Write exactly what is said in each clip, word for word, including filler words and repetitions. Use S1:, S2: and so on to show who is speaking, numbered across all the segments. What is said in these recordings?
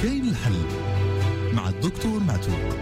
S1: كاين الحل مع الدكتور معتوق.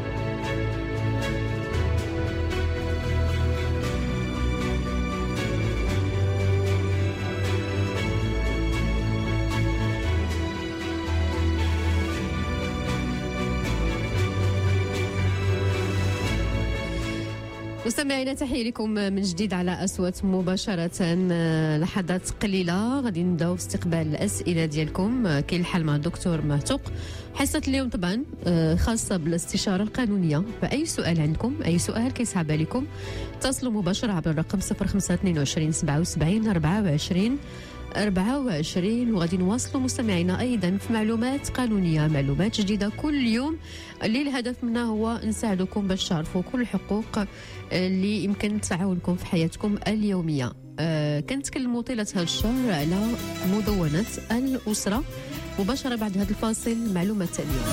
S2: مستمعينا تحية لكم من جديد على أصوات مباشرة. لحظات قليلة غادي نبداو باستقبال الأسئلة ديالكم. كاين الحل مع الدكتور معتوق. حصة اليوم طبعا خاصة بالاستشارة القانونية. فأي سؤال عندكم، أي سؤال كيصعب عليكم، اتصلوا مباشرة عبر الرقم صفر خمسة اثنين وعشرين سبعة وسبعين أربعة وعشرين أربعة وعشرين. وغادي نواصلوا مستمعينا أيضا في معلومات قانونية، معلومات جديدة كل يوم اللي الهدف منها هو نساعدكم باش تعرفوا كل الحقوق اللي يمكن تعاونكم في حياتكم اليومية. أه كنتكلموا طيلة هذا الشهر على مدونة الأسرة. مباشرة بعد هذا الفاصل معلومات اليوم.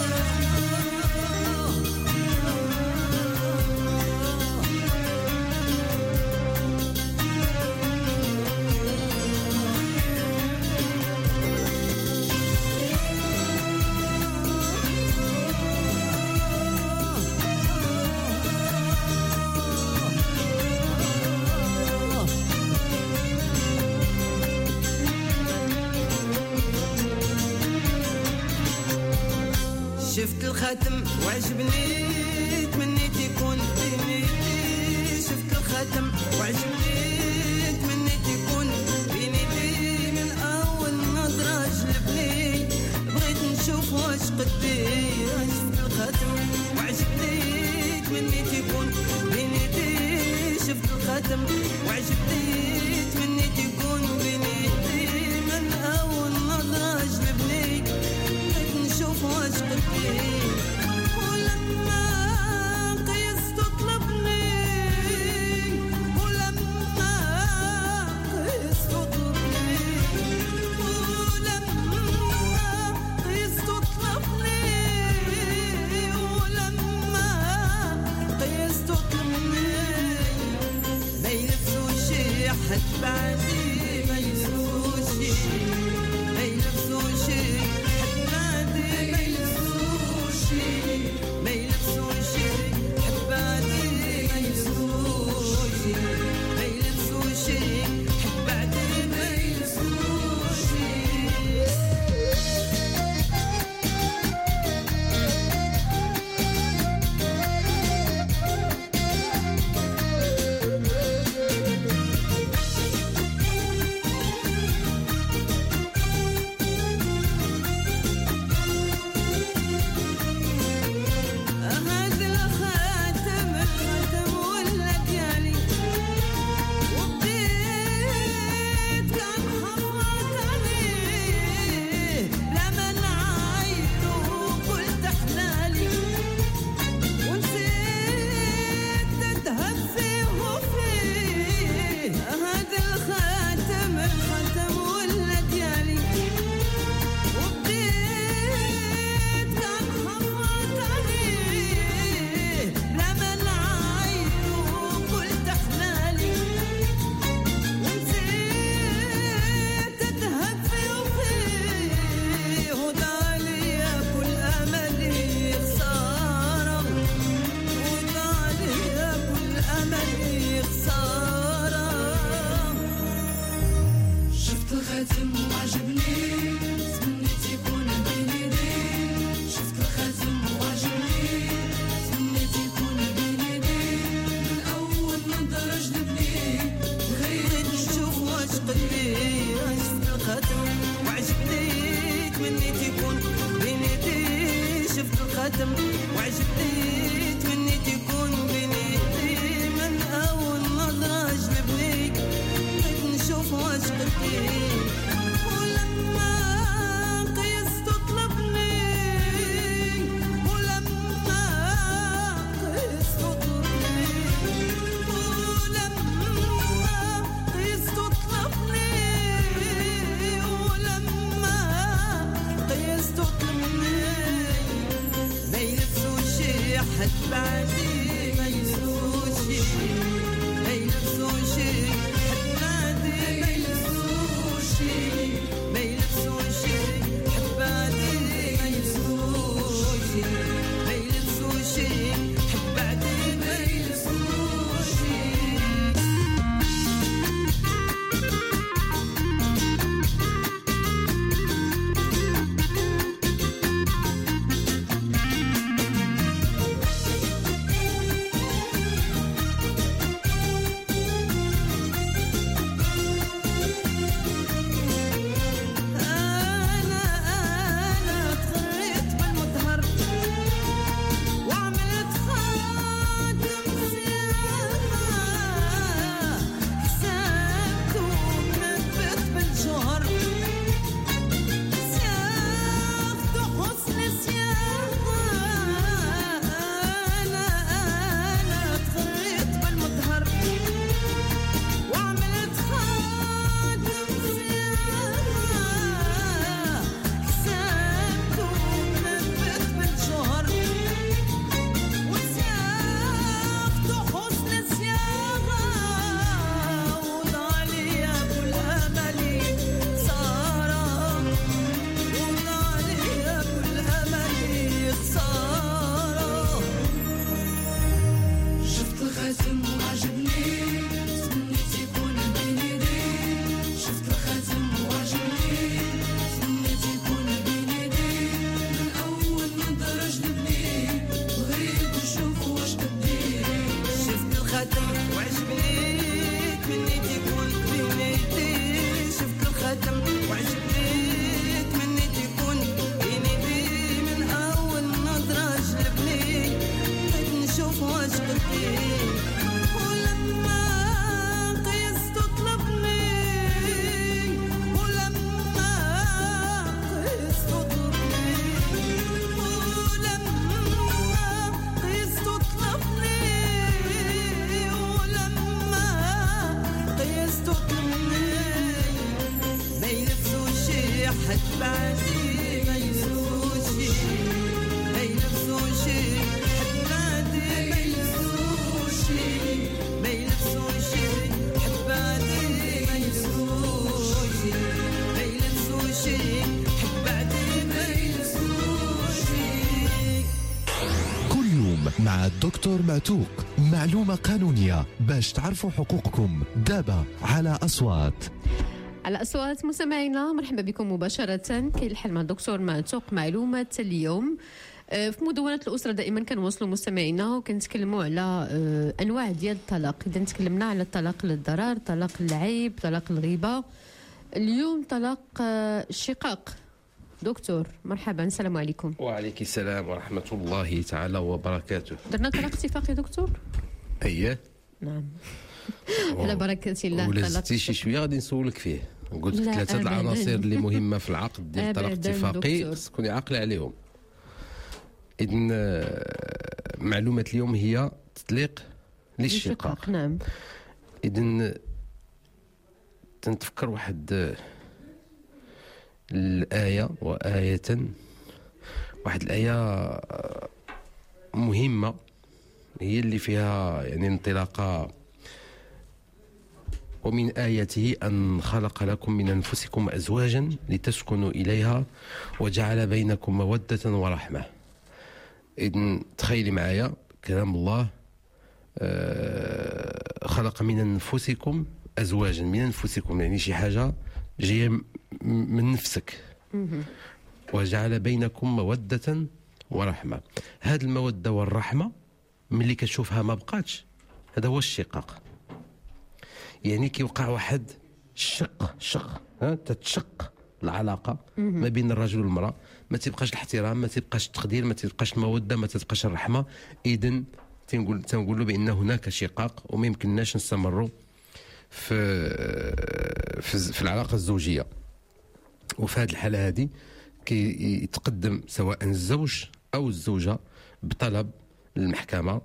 S3: شفت الخاتم وعجبني، تمنيت يكون بيني. شفت الخاتم وعجبني، تمنيت يكون بيني. من أول نظرة جلبني، بغيت نشوف واش قدي. شفت الخاتم وعجبني، تمنيت يكون بيني. شفت الخاتم وعجبني، تمنيت يكون بيني. من أول نظرة جلبني، بغيت نشوف واش قدي. ولما قيست طلبني، ولما قيست طلبني، ولما قيست طلبني، ولما قيست طلبني. ما يلبسوش حد بعدي، ما يلبسوش، ما يلبسوش حد بعدي، ما يلبسوش، ما يلبسوش حد بعدي، ما يلبسوش، ما يلبسوش حد بعدي، ما يلبسوش. هذا الخاتم، الخاتم ولا ديالي، وبديت كان حفرت عليه. لما نعايره قلت حلالي، ونسيت تذهب فيه وفيه. هذا الخاتم، الخاتم ولا ديالي، وبديت كان حفرت عليه. لما نعايره قلت حلالي، ونسيت تذهب فيه وفيه. وضالي كل أملي خسارة، وضالي كل أملي خسارة. شفت الخاتم وعجبني، تمنيت يكون بيني دي. شفت الخاتم وعجبني، تمنيت يكون بيني دي. من أول نظرة جلبني، بغيت نشوف واش قدي. شفت الخاتم وعجبني، تمنيت يكون بيني دي. شفت الخاتم وعجبني، تمنيت يكون بيني دي. من أول نظرة جلبني، بغيت نشوف واش قدي. ولما قيست طلبني، ولما قيست طلبني، ولما قيست طلبني، ولما قيست طلبني. ما يلبسوش حد بعدي ما يلبسوشي ما يلبسوشي حد بعدي ما يلبسوشي ما يلبسوشي حد بعدي ما يلبسوشي ما يلبسوشي حد بعدي ما يلبسوشي.
S1: كل يوم مع الدكتور معتوق معلومة قانونية باش تعرفوا حقوقكم دابا على أصوات.
S2: على أصوات مستمعينا، مرحبا بكم مباشرة. كي الحل مع الدكتور معتوق معلومة اليوم. في مدونة الأسرة دائما كنوصلوا مستمعينا وكنتكلموا على أنواع ديال الطلاق. إذا تكلمنا على الطلاق للضرر، طلاق العيب، طلاق الغيبة، اليوم طلاق الشقاق. دكتور مرحبا، السلام عليكم.
S4: وعليك السلام ورحمة الله تعالى وبركاته.
S2: درنا طلاق اتفاقي دكتور؟
S4: أيه
S2: نعم. على بركة الله.
S4: ولازمتي شي شوية غادي نسولك فيه. قلت لك
S2: لا
S4: ثلاثة
S2: أبداً.
S4: العناصر اللي مهمة في العقد ديال الطلاق
S2: أبداً
S4: الاتفاقي
S2: دكتور.
S4: خصك تكوني عاقل عليهم. إذن معلومة اليوم هي تطليق للشقاق.
S2: نعم.
S4: إذن تنتفكر واحد الآية وآية واحد الآية مهمة هي اللي فيها يعني انطلاقة: ومن آياته أن خلق لكم من أنفسكم أزواجا لتسكنوا إليها وجعل بينكم مودة ورحمة. إذن تخيلي معايا كلام الله، آه خلق من أنفسكم أزواجا، من أنفسكم يعني شي حاجة جاية من نفسك، وجعل بينكم مودة ورحمة. هذه المودة والرحمة ملي كتشوفها ما بقاتش، هذا هو الشقاق. يعني كيوقع واحد الشق شق ها تتشق العلاقة ما بين الرجل والمرأة، ما تبقاش الاحترام، ما تبقاش التقدير، ما تبقاش المودة، ما تبقاش الرحمة. إذن تنقول تنقولوا بأن هناك شقاق وما يمكنناش نستمروا في في, في العلاقة الزوجية. وفي هذه الحالة هذه كيتقدم سواء الزوج أو الزوجة بطلب المحكمة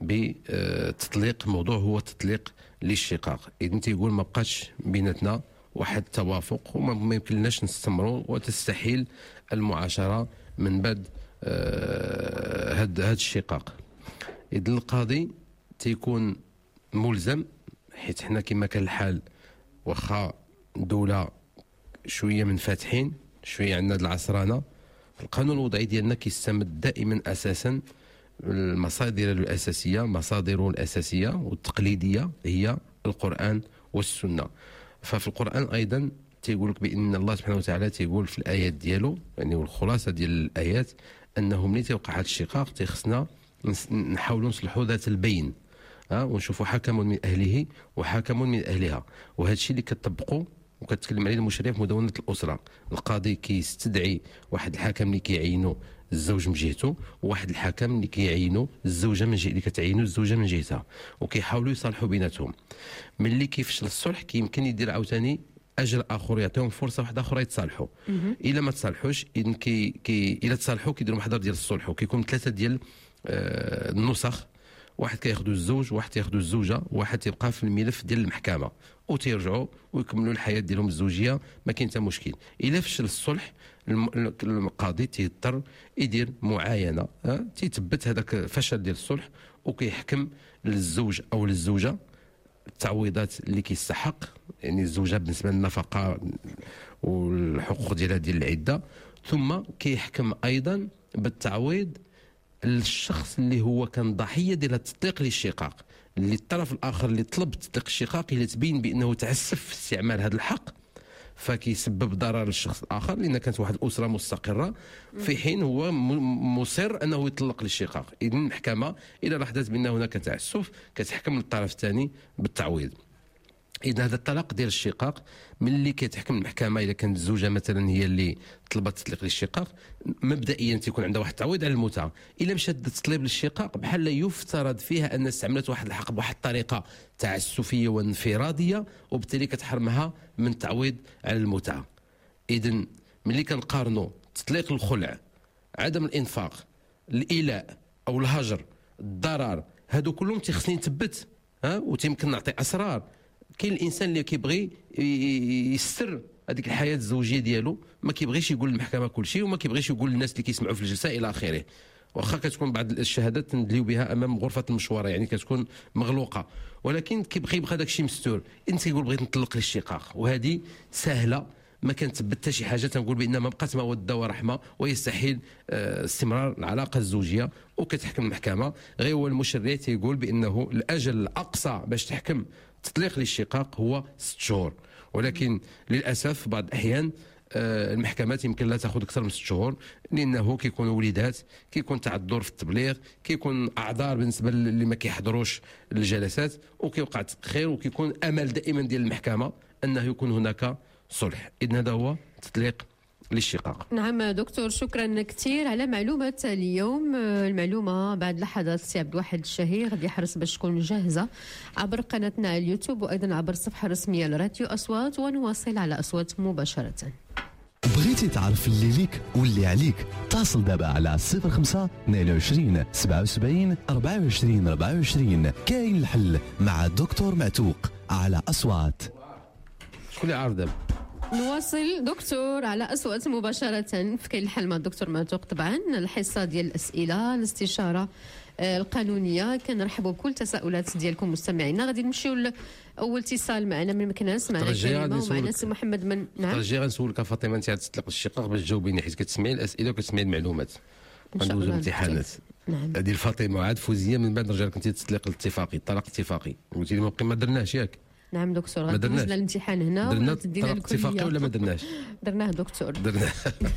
S4: بتطليق. موضوع هو تطليق للشقاق. إذن تيقول ما بقاش بيناتنا واحد التوافق وما يمكنناش نستمروا وتستحيل المعاشرة من بعد هذا هذا الشقاق. إذن القاضي تيكون ملزم، حيت حنا كما كان الحال واخا دولة شوية من فاتحين شوية عندنا العصرانة، القانون الوضعي ديالنا كيستمد دائما أساسا المصادر الأساسية مصادره الأساسية والتقليدية هي القرآن والسنة. ففي القرآن أيضا تيقول لك بأن الله سبحانه وتعالى تيقول في الآيات ديالو، يعني والخلاصة ديال الآيات، أنه ملي تيوقع هذا الشقاق تيخصنا نحاولوا نصلحوا ذات البين، ها ونشوفوا حكم من أهله وحكم من أهلها. وهذا الشيء اللي كتطبقوا وكتكلم عليه المشرع في مدونة الأسرة. القاضي كيستدعي واحد الحكم اللي كيعينوا الزوج من جهته، وواحد الحكم اللي كيعينوا الزوجه من جهه اللي كتعينوا الزوجه من جهتها، وكيحاولوا يصالحوا بيناتهم. ملي كيفشل الصلح كيمكن يدير عاوتاني اجر اخر، يعطيهم فرصه واحده اخرى يتصالحوا. الا ما تصالحوش اذا كي, كي الا تصالحوا كيديروا محضر ديال الصلح، وكيكون ثلاثه ديال آه النسخ، واحد كياخذوا الزوج، واحد كياخذوا الزوجه، واحد تيبقى في الملف ديال المحكمه، وتيرجعوا ويكملوا الحياه ديالهم الزوجيه، ما كاين حتى مشكل. الا فشل الصلح القاضي تيضطر يدير معاينه، تيثبت هذاك فشل ديال الصلح، وكيحكم للزوج او للزوجه التعويضات اللي كيستحق، يعني الزوجه بالنسبه للنفقه والحقوق ديالها ديال العده، ثم كيحكم ايضا بالتعويض للشخص اللي هو كان ضحيه ديال التطليق للشقاق، اللي الطرف الاخر اللي طلب تطليق الشقاق اللي تبين بانه تعسف في استعمال هذا الحق، فكيسبب ضرر للشخص الاخر، لان كانت واحد الاسره مستقره في حين هو مصر انه يطلق للشقاق. اذا المحكمه اذا لاحظت بان هناك تعسف كتحكم للطرف الثاني بالتعويض. اذا هذا الطلاق ديال الشقاق ملي كتحكم المحكمه، اذا كانت الزوجه مثلا هي اللي طلبت تطليق للشقاق، مبدئيا تيكون عندها واحد التعويض على المتعه. الا مشات تطلب للشقاق بحال يفترض فيها ان استعملت واحد الحق بواحد الطريقه تعسفيه وانفراديه، وبالتالي كتحرمها من التعويض على المتعه. اذا ملي كنقارنوا تطليق الخلع، عدم الانفاق، الايلاء او الهجر، الضرر، هادو كلهم تيخصني نثبت، ها وتيمكن نعطي اسرار. كاين الانسان اللي كيبغي يستر هذيك الحياه الزوجيه ديالو ما كيبغيش يقول للمحكمه كل شيء، وما كيبغيش يقول للناس اللي كيسمعوا في الجلسه الى اخره. واخا كتكون بعض الشهادات تندليو بها امام غرفه المشوره، يعني كتكون مغلوقه، ولكن كيبغي يبقى داك الشيء مستور. انت كيقول بغيت نطلق الاشتقاق، وهذه سهله، ما كنتثبت حتى شي حاجه تنقول بان ما بقات موده ورحمه ويستحيل آه استمرار العلاقه الزوجيه، وكتحكم المحكمه. غير هو المشرع تيقول بانه الاجل الاقصى باش تحكم تطليق الاشتقاق هو ست شهور، ولكن للاسف في بعض الاحيان آه المحكمات يمكن لا تاخذ اكثر من ست شهور، لانه كيكونوا وليدات، كيكون تعذر في التبليغ، كيكون اعذار بالنسبه اللي ما كيحضروش الجلسات، وكيوقع تاخير، وكيكون امل دائما ديال المحكمه انه يكون هناك صلح. اذن هذا هو تطليق الاشتقاق.
S2: نعم دكتور، شكرا كثير على معلومة اليوم. المعلومة بعد لحظات سي عبد الواحد الشهير غادي يحرص باش تكون جاهزة عبر قناتنا على اليوتيوب، وأيضا عبر الصفحة الرسمية لراديو أصوات، ونواصل على أصوات مباشرة.
S1: بغيتي تعرف اللي ليك واللي عليك؟ اتصل دابا على صفر خمسة اثنين وعشرين سبعة وسبعين أربعة وعشرين أربعة وعشرين. كاين الحل مع الدكتور معتوق على أصوات.
S4: شكون اللي عارف دابا؟
S2: نواصل دكتور على أصوات مباشرة في كاين الحل مع الدكتور معتوق. طبعا الحصة ديال الأسئلة، الاستشارة القانونية. كنرحبوا بكل تساؤلات ديالكم مستمعينا. غادي نمشيو لأول اتصال معنا من مكناس، معنا كريمة ومعنا سي محمد من. نعم
S4: ترجي غنسولك فاطمه انت تطلق الاشتقاق باش تجاوبيني، حيت كتسمعي الاسئله وكتسمعي المعلومات. غندوزو الامتحانات.
S2: نعم
S4: هذه الفاطمه عاد فوزيه، من بعد نرجع لك انت تطلق الاتفاقي، الطلاق الاتفاقي. قلتي لي ما درناش ياك؟
S2: نعم دكتور، غندوز لنا الامتحان هنا
S4: درنا
S2: وتدينا
S4: الطلاق الاتفاقي ولا ما درناش؟
S2: درناه دكتور،
S4: درناه.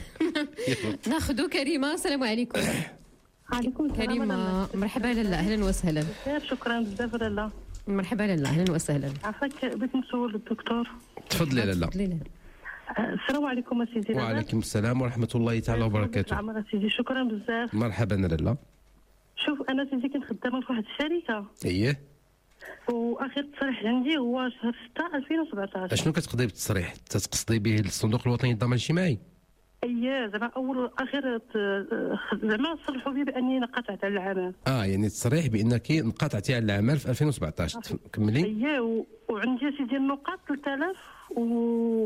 S2: ناخذوا كريمة. السلام عليكم.
S5: عليكم السلام.
S2: كريمة مرحبا لاله، اهلا وسهلا.
S5: شكرا بزاف لاله.
S2: مرحبا لاله، اهلا وسهلا.
S5: عفاك بغيت نسول الدكتور.
S4: تفضلي لاله.
S5: السلام عليكم سيدي.
S4: وعليكم السلام ورحمه الله تعالى وبركاته.
S5: عمر سيدي، شكرا بزاف.
S4: مرحبا لاله.
S5: شوف انا سيدي كنت خدامه في واحد الشركه.
S4: اييه.
S5: واخر تصريح عندي هو شهر ستة ألفين وسبعطاش.
S4: اشنو كتقضي بالتصريح؟ تقصدي به الصندوق الوطني للضمان الاجتماعي؟
S5: اييه، زعما اول اخر زعما صلحوا بي باني انقطعت على العمل.
S4: اه يعني تصريح بانك انقطعتي على العمل في ألفين وسبعطاش. كملي.
S5: اييه، و... وعندي سيدي النقاط ثلاثة آلاف و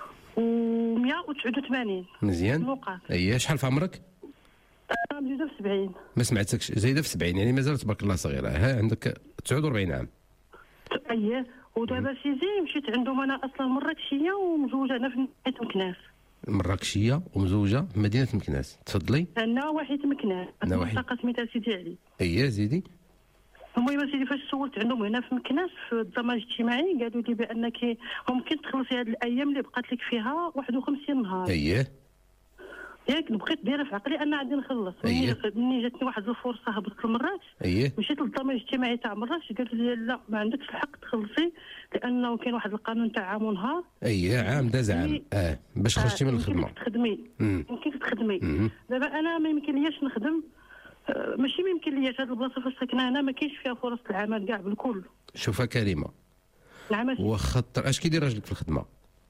S5: ومئة وتسعة وثمانين
S4: مزيان.
S5: نقاط.
S4: اييه، شحال في عمرك؟
S5: انا زايده في سبعين.
S4: ما سمعتكش. زايده في سبعين يعني مازال تبارك الله صغيره. ها عندك تسعة وأربعين عام.
S5: اييه، ودابا سيدي مشيت عندهم انا اصلا مراكشيه ومزوجه انا في مدينه مكناس.
S4: مراكشيه ومزوجه في مدينه مكناس. تفضلي.
S5: انا واحد مكناس، منطقه سميتها سيدي علي.
S4: اييه زيدي.
S5: المهم سيدي فاش سولت عندهم هنا في مكناس في الضمان الاجتماعي قالوا لي بانك ممكن تخلصي هذه الايام اللي بقات لك فيها واحد وخمسين نهار.
S4: اييه.
S5: ياك بقيت دايره في عقلي انا غادي نخلص.
S4: أيه.
S5: مني جاتني واحد الفرصه هبطت لمراكش.
S4: اييه.
S5: مشيت للضمان الاجتماعي تاع مراكش قالوا لي لا ما عندكش الحق تخلصي لانه كاين واحد القانون تاع عام ونهار.
S4: اييه عام داز عام. اه باش خرجتي من الخدمه.
S5: يمكنك تخدمي. يمكنك تخدمي. دابا انا ما يمكنلياش نخدم. آه ماشي ما يمكنلياش هذه البلاصه فاش ساكنه هنا ما كاينش فيها فرص العمل كاع بالكل.
S4: شوفها كريمه.
S5: نعم سيدي.
S4: وخطر اش كيدير راجلك في الخدمه؟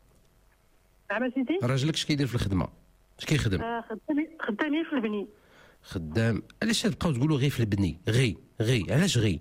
S5: نعم سيدي.
S4: راجلك اش كيدير في الخدمه؟ اش كيخدم؟
S5: آه خدامي خدامي في البني.
S4: خدام. علاش تبقاو تقولوا غير في البني؟ غي غي علاش غي؟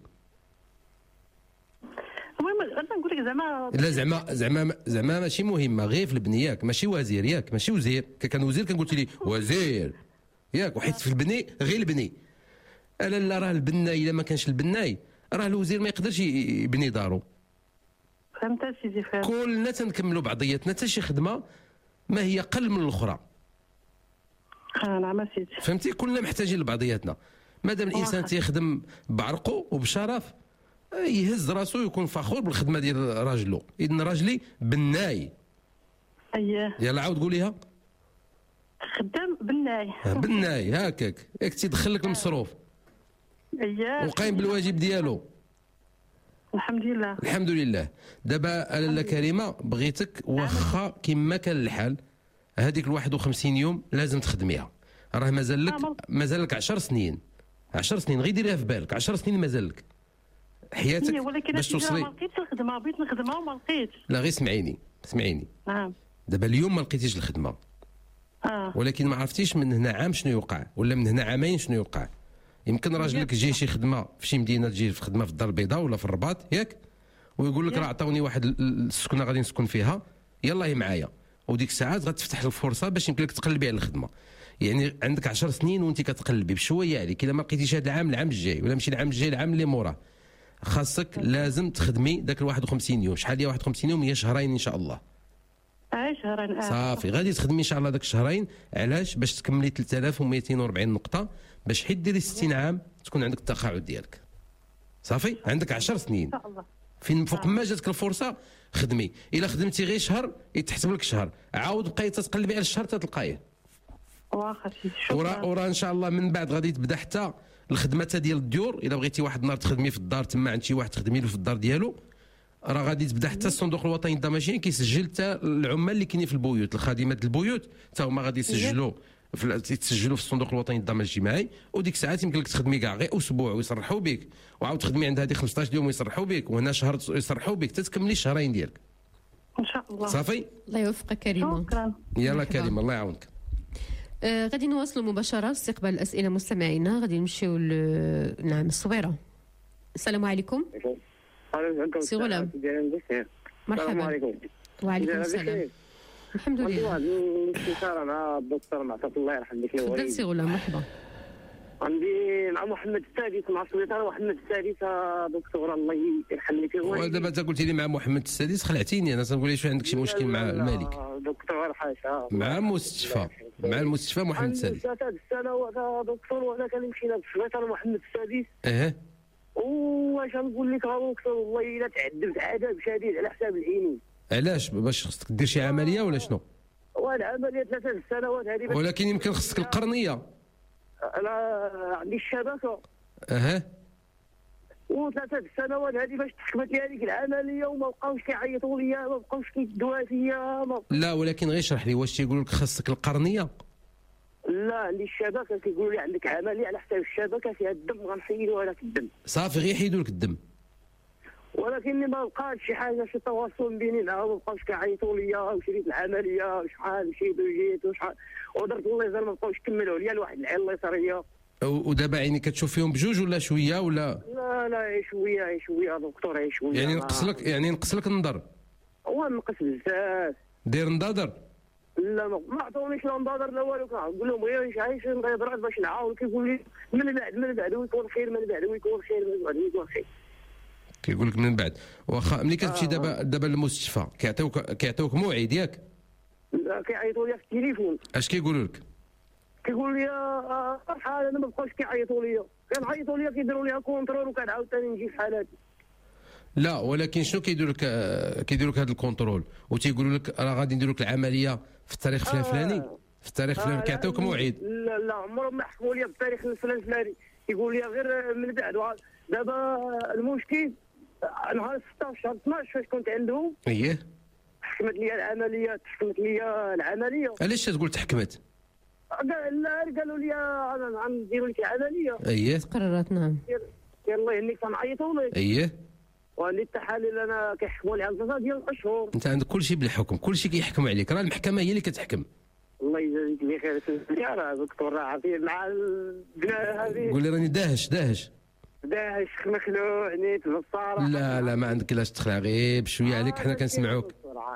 S5: المهم انا نقول لك زعما
S4: لا زعما زعما زعما ماشي مهمه، غير في البني ياك، ماشي وزير ياك، ماشي وزير. كان وزير كان قلت لي وزير ياك، وحيت في البني غير البني. الا لا راه البناي الا ما كانش البناي راه الوزير ما يقدرش يبني دارو.
S5: فهمت سيدي فهمت.
S4: كلنا تنكملوا بعضياتنا، حتى شي خدمه ما هي قل من الاخرى.
S5: اه نعم سيدي.
S4: فهمتي؟ كلنا محتاجين لبعضياتنا. مادام الانسان تيخدم بعرقه وبشرف يهز راسو يكون فخور بالخدمه ديال راجلو. اذن راجلي بناي.
S5: اييه.
S4: يلا عاود قوليها.
S5: خدام بناي.
S4: بناي هكاك، ياك تيدخل لك المصروف.
S5: اييه.
S4: وقايم بالواجب ديالو.
S5: الحمد لله.
S4: الحمد لله. دابا الاله كريمه بغيتك واخا كما كان الحال هذيك ال واحد وخمسين يوم لازم تخدميها. راه مازال لك مازال لك عشر سنين. عشر سنين غير ديريها في بالك، عشر سنين مازال لك حياتك باش توصلي.
S5: ما لقيتش الخدمه، بغيت نخدمها وما لقيتش.
S4: لا غير سمعيني سمعيني.
S5: نعم.
S4: دابا اليوم ما لقيتيش الخدمه.
S5: اه.
S4: ولكن ما عرفتيش من هنا عام شنو يوقع ولا من هنا عامين شنو يوقع. يمكن راجلك جاي شي خدمه في شي مدينه، تجي في خدمه في الدار البيضاء ولا في الرباط ياك، ويقول لك راه عطاوني واحد السكنه غادي نسكن فيها، يلاه معايا. وديك الساعات غتفتح لك الفرصه باش يمكن لك تقلبي على الخدمه. يعني عندك عشر سنين وانت كتقلبي بشويه عليك، الا ما لقيتيش هذا العام العام الجاي، ولا ماشي العام الجاي العام اللي موراه، خاصك لازم تخدمي داك ال واحد وخمسين يوم. شحال هي واحد وخمسين يوم؟ هي شهرين ان شاء الله.
S5: اه شهرين. اه
S4: صافي غادي تخدمي ان شاء الله داك الشهرين. علاش؟ باش تكملي ثلاثة آلاف ومئتين وأربعين نقطه، باش حيت ديري ستين عام تكون عندك التقاعد ديالك. صافي عندك عشر سنين.
S5: ان شاء الله.
S4: فين فوق ما جاتك الفرصه خدمي. الا خدمتي غير شهر يتحسب لك شهر، عاود بقاي تتقلبي على الشهر تتلقايه.
S5: واخا سيدي
S4: ورا
S5: شكرا.
S4: ورا ان شاء الله من بعد غادي تبدا حتى الخدمه تا ديال الديور. الا بغيتي واحد النهار تخدمي في الدار تما عند شي واحد تخدمي له في الدار ديالو، راه غادي تبدا حتى الصندوق الوطني للضمانه كيسجل حتى العمال اللي كاينين في البيوت، الخادمات البيوت حتى هما غادي يسجلوا في تسجلوا في الصندوق الوطني للضمان الاجتماعي. وديك الساعات يمكن لك تخدمي كاع غير اسبوع ويصرحوا بك، وعاود تخدمي عند هذه خمسطاش يوم ويصرحوا بك، وهنا شهر يصرحوا بك، تتكملي الشهرين ديالك.
S5: ان شاء الله.
S4: صافي
S2: الله يوفقك كريمه.
S5: شكرا.
S4: يلا
S2: مرحبا.
S4: كريم الله يعاونك.
S2: آه غادي نواصلوا مباشره استقبال الاسئله مستمعينا. غادي نمشيو ل نعم الصويره. السلام عليكم. سي غلام.
S6: السلام
S2: مرحبا.
S6: عليكم.
S2: وعليكم السلام. الحمد
S6: عندي
S2: لله.
S6: واحد الاستشاره مع الدكتور معطاك الله يرحم بك
S2: تفضل
S6: الوالد.
S2: سي غلام. مرحبا.
S6: عندي مع محمد السادس مع السلطان محمد السادس يا دكتور الله يرحم بك الوالد.
S4: ودابا انت قلتي لي مع محمد السادس خلعتيني انا، تنقول لي شو عندك شي مشكل مع الملك؟
S6: دكتور حاشا.
S4: مع المستشفى مع المستشفى محمد السادس.
S6: عندي ثلاث سنوات يا دكتور وانا كنمشي للسلطان محمد السادس.
S4: اه
S6: واش نقول لك يا دكتور والله الا تعذبت عذاب شديد على حساب العينين.
S4: علاش؟ باش خصك دير شي عمليه ولا شنو؟
S6: والعمليه ثلاث سنوات هذه بس
S4: ولكن يمكن خصك القرنيه.
S6: انا عندي الشبكه
S4: اها
S6: وثلاثة سنوات هذه باش تحكمت لي هذيك العمليه وما بقاوش كيعيطوا لي، ما بقاوش كيدوها فيا ما...
S4: لا ولكن غير اشرح لي، واش تيقولوا لك خصك القرنيه؟
S6: لا عندي الشبكه كيقولوا لي عندك عمليه على حساب الشبكه فيها الدم غنحيدوها لك الدم،
S4: صافي غير يحيدوا لك الدم.
S6: ولكني ما بقاش شي حاجه شي تواصل بيني معاهم، ما بقاوش كيعيطوا لي وشريت العمليه وشحال مشيت وجيت وشحال ودرت الله يزال ما بقاوش كملوا لي لواحد العين الله يسريا.
S4: و- ودابا عيني كتشوف فيهم بجوج ولا شويه ولا؟
S6: لا لا غير شويه غير شويه يا دكتور غير شويه.
S4: يعني نقص لك يعني نقص لك النظر؟
S6: هو نقص بزاف.
S4: دير نضادر؟
S6: لا ما ما عطونيش لا نضادر لا والو، كنقول لهم غير شي عايش نضرب باش نعاون، كيقول لي من بعد من بعد ويكون خير من بعد ويكون خير من بعد ويكون خير.
S4: كيقول لك من بعد. واخا ملي كتمشي
S6: آه.
S4: دابا دابا للمستشفى كيعطيوك كيعطيوك موعد ياك؟
S6: لا كيعيطوا لي في التليفون،
S4: اش كيقولوا لك؟
S6: كيقول لي آه، شحال انا ما بقاوش كيعيطوا لي، كنعيطوا لي كيديروا ليها كونترول وكنعاود ثاني نجي في حالاتي.
S4: لا ولكن شنو كيديروا لك؟ آه، كيديروا لك هذا الكونترول وتيقولوا لك راه غادي نديروا لك العمليه في التاريخ فلان
S6: آه.
S4: فلاني، في التاريخ فلان
S6: آه،
S4: كيعطيوك
S6: لا،
S4: موعد.
S6: لا لا عمرهم ما حكموا لي بالتاريخ الفلان الفلاني، يقول لي غير من بعد. وعاد دابا المشكل نهار ستطاش شهر اثناش فاش كنت عندهم
S4: اييه
S6: حكمت لي العمليه، تحكمت لي العمليه.
S4: علاش تقول تحكمت؟
S6: قال- لا قالوا لي انا غنديروا لك العمليه.
S4: اييه
S2: قررت نعم.
S6: قال الله يهنيك تنعيطوا لي،
S4: اييه
S6: وعندي التحاليل انا كيحكموا لي على ثلاثه ديال الاشهر.
S4: انت عندك كل شيء بالحكم، كل شيء كيحكم عليك، راه المحكمه هي اللي كتحكم.
S6: الله يجازيك بخير. يا راه دكتور راه عارفين مع البناء هذه
S4: قول لي راني داهش داهش.
S6: داهش مخلوع نيت بالصراحه.
S4: لا لا ما عندك علاش تخلع، غير بشويه عليك حنا كنسمعوك،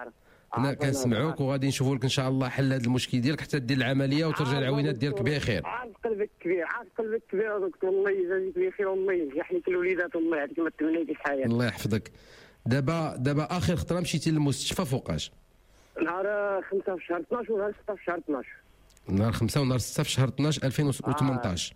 S4: حنا كنسمعوك وغادي نشوفوا لك ان شاء الله حل هذا المشكل ديالك حتى دير العمليه وترجع العوينات ديالك بخير.
S6: عارف قلبك كبير، عارف قلبك كبير يا دكتور، الله يجازيك بخير والله ينجح لك الوليدات والله يعطيك ما تمنيتي في حياتك.
S4: الله يحفظك. دابا دابا اخر خطره مشيتي للمستشفى فوقاش؟
S6: نهار خمسة في شهر اثناش ونهار ستة في شهر اثناش.
S4: نهار خمسة ونهار ستة في شهر اثناش ألفين وثمانطاش.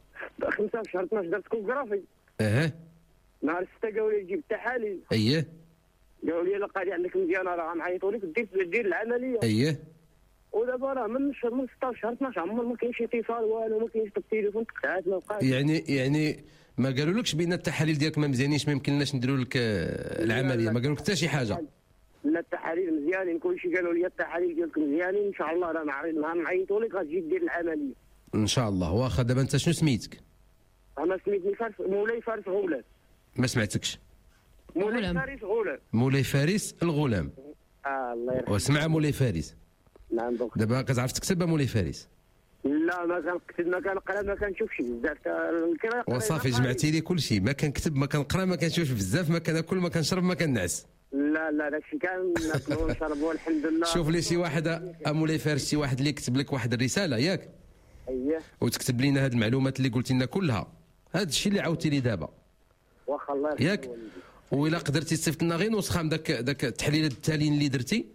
S6: خمسة في شهر اثناش درت كوغرافي.
S4: اها
S6: نهار ستة قالوا لي جيب التحاليل،
S4: اييه
S6: قالوا لي لا قال عندك مزيانه راه غنعيطوا لك دير دير العمليه.
S4: اييه
S6: ودابا راه من شهر من ستة شهر اثناش عمر ما كاينش اتصال والو، ما كاينش التليفون تقطعات ما بقاش.
S4: يعني يعني ما قالولكش بان التحاليل ديالك ما مزيانينش ما يمكنناش نديروا لك آه، العمليه؟ ما قالولك حتى شي حاجه؟
S6: لا التحاليل مزيانين كلشي، قالوا لي التحاليل ديالك مزيانين ان شاء الله راه نعرض نهار نعيطوا لك غتجي دير العمليه
S4: ان شاء الله. واخا دابا انت شنو سميتك؟
S6: انا سميتني فارس مولاي فارس غولان.
S4: ما سمعتكش.
S6: مولاي
S2: غولان.
S6: فارس غولان.
S4: مولاي فارس الغلام.
S6: اه الله يرحمه.
S4: وسمع مولاي فارس.
S6: نعم دكتور.
S4: دابا كتعرف تكتب مولاي فارس؟
S6: لا ما كنكتب ما كنقرا ما كنشوفش بزاف تا القراءه.
S4: وصافي جمعتي لي كل شيء، ما كنكتب ما كنقرا ما كنشوفش بزاف ما كناكل ما كنشرب ما كنعس.
S6: لا لا داكشي كان ناكلو ونشربو الحمد لله.
S4: شوف لي شي واحد امولاي فارس، شي واحد اللي يكتب لك واحد الرساله ياك،
S6: اييه
S4: وتكتب لنا هاد المعلومات اللي قلتي لنا كلها، هاد الشيء اللي عاودتي لي دابا
S6: واخا الله يرحمه
S4: ياك.
S6: والديك.
S4: وإلا قدرتي تصيفط لنا غير نسخه من داك داك التحليل التاليين اللي درتي،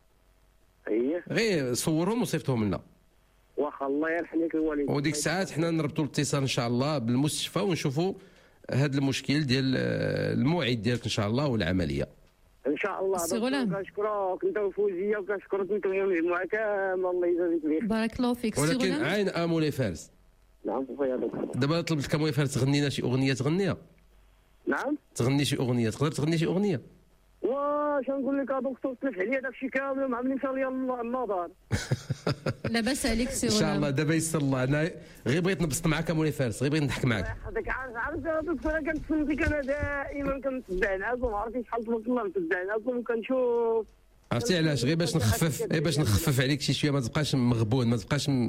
S6: اييه
S4: غير صورهم وصيفطهم لنا،
S6: واخا الله يرحمك الوالد.
S4: وديك الساعات حنا نربطوا الاتصال ان شاء الله بالمستشفى ونشوفوا هذا المشكل ديال آه، الموعد ديالك ان شاء الله والعمليه.
S6: ان شاء الله
S2: سي غلام.
S6: كنشكرك انت وفوزيه وكنشكرك انت والمجموعه كامله الله يجازيك بخير.
S2: بارك الله فيك. سي
S4: ولكن
S2: غلام.
S4: عين امولاي فارس،
S6: نعم خويا دكتور.
S4: دابا طلبت لك امولاي فارس تغنينا شي اغنيه تغنيها،
S6: نعم
S4: تغني شي اغنيه، تقدر تغني شي اغنيه؟
S6: واش نقول لك يا دكتور تلف عليا داكشي كامل ما عمرني مشى ليا النظر.
S2: لاباس عليك سي
S4: ان شاء
S2: غلام.
S4: الله دابا يسر الله. انا غير بغيت نبسط معاك امولاي فارس، غير بغيت نضحك معاك.
S6: هذاك عارف عارف يا دكتور كنتسنتك انا دائما كنتبع معاكم، عرفتي شحال تبارك الله نتبع معاكم وكنشوف.
S4: عرفتي علاش؟ غير باش نخفف، غير باش نخفف عليك شي شويه، ما تبقاش مغبون، ما تبقاش م...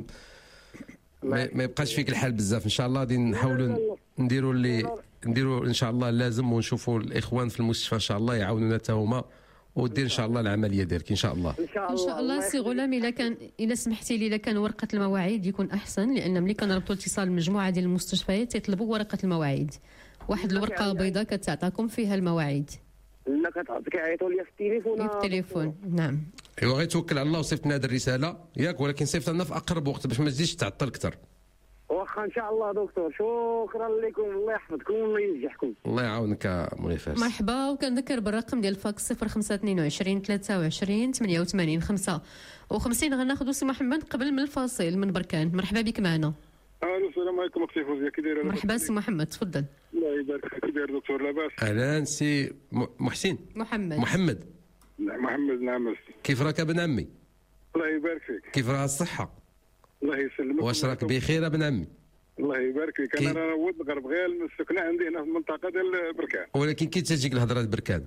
S4: ما, ما يبقاش فيك الحال بزاف. ان شاء الله غادي نحاولوا نديروا اللي نديروا ان شاء الله اللازم، ونشوفوا الاخوان في المستشفى ان شاء الله يعاونونا حتى هما، ودير ان شاء الله العمليه ديالك ان شاء الله.
S6: ان شاء
S2: ان
S6: الله
S2: شاء الله سي غلام. الا كان الا سمحتي لي، الا كان ورقه المواعيد يكون احسن، لان ملي كنربطوا اتصال بمجموعه ديال المستشفيات يطلبوا ورقه المواعيد، واحد الورقه بيضاء كتعطاكم فيها المواعيد.
S6: لا كتعطيك يعيطوا لي في التليفون.
S2: في التليفون نعم.
S4: ايوا غير توكل على الله وصيفط لنا هذه الرساله ياك، ولكن صيفط لنا في اقرب وقت باش ما تزيدش تعطل اكثر.
S6: واخا ان شاء الله دكتور، شكرا لكم الله يحفظكم والله ينجحكم.
S4: الله يعاونك يا مولاي فارس.
S2: مرحبا. وكنذكر بالرقم ديال الفاكس صفر خمسة اثنين وعشرين ثلاثة وعشرين ثمانية وثمانين خمسة وخمسين. غناخذوا سي محمد قبل من الفاصل من بركان. مرحبا بك معنا.
S7: الو السلام عليكم اختي فوزيه، كي دايره؟
S2: مرحبا سي محمد تفضل.
S7: الله يبارك فيك، كي داير دكتور؟ لاباس؟
S4: اهلا سي م- محسن
S2: محمد.
S4: محمد
S7: نعم محمد. نعم
S4: كيف راك ابن عمي؟
S7: الله يبارك فيك.
S4: كيف راه الصحه؟
S7: الله يسلمك.
S4: واش راك بخير ابن عمي؟
S7: الله يبارك فيك.
S4: كي-
S7: انا راه ولد الغرب غير السكنه عندي هنا في المنطقه ديال بركان.
S4: ولكن كي تجيك الهضره بركان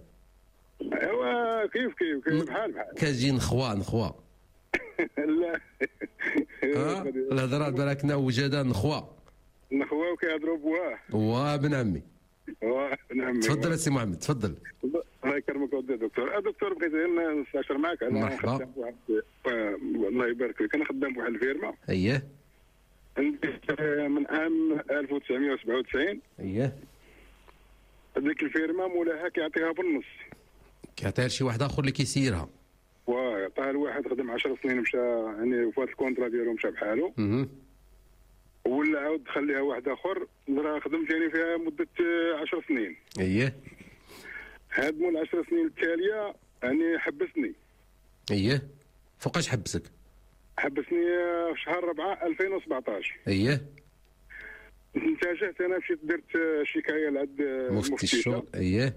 S7: ايوا كيف كيف كيف بحال بحال.
S4: كتجي نخوا نخوا
S7: لا
S4: ها الهضره بالكنا وجده نخوا
S7: نخوا وكيهضروا بواه.
S4: وابن عمي.
S7: واه نعم.
S4: تفضل سي محمد تفضل.
S7: الله يكرمك ودي دكتور. أه دكتور بغيت غير نستشير معك. انا
S4: مرحبا.
S7: خدام بواحد آه، الله يبارك فيك، انا خدام بواحد الفيرما
S4: اييه
S7: عندي من عام ألف وتسعمائة وسبعة وتسعين.
S4: اييه
S7: هذيك الفيرما مولاها كيعطيها بالنص،
S4: كيعطيها لشي واحد اخر اللي كيسيرها.
S7: وعطاها لواحد خدم عشر سنين مشى يعني في هذا الكونترا ديالو مشى بحاله،
S4: اها
S7: ولا عاود خليها واحد اخر راه خدمت يعني فيها مده آه، عشر سنين.
S4: اييه
S7: هاد مول العشر سنين التاليه يعني حبسني
S4: اييه فوقاش حبسك؟
S7: حبسني آه، في شهر أربعة ألفين وسبعطاش.
S4: اييه
S7: انتاجت انا مشيت درت آه، شكايه لعند آه،
S4: مفتي الشغل. اييه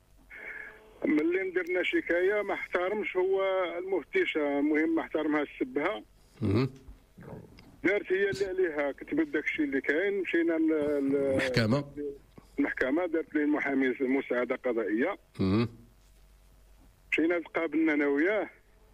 S7: ملي درنا شكايه ما احترمش هو المفتش، المهم ما احترمهاش سبها.
S4: اها
S7: دارت هي اللي عليها كتبت داك الشيء اللي كاين. مشينا ل-
S4: محكمه.
S7: المحكمه دارت لي المحامي مساعده قضائيه.
S4: اها
S7: مشينا تقابلنا انا وياه.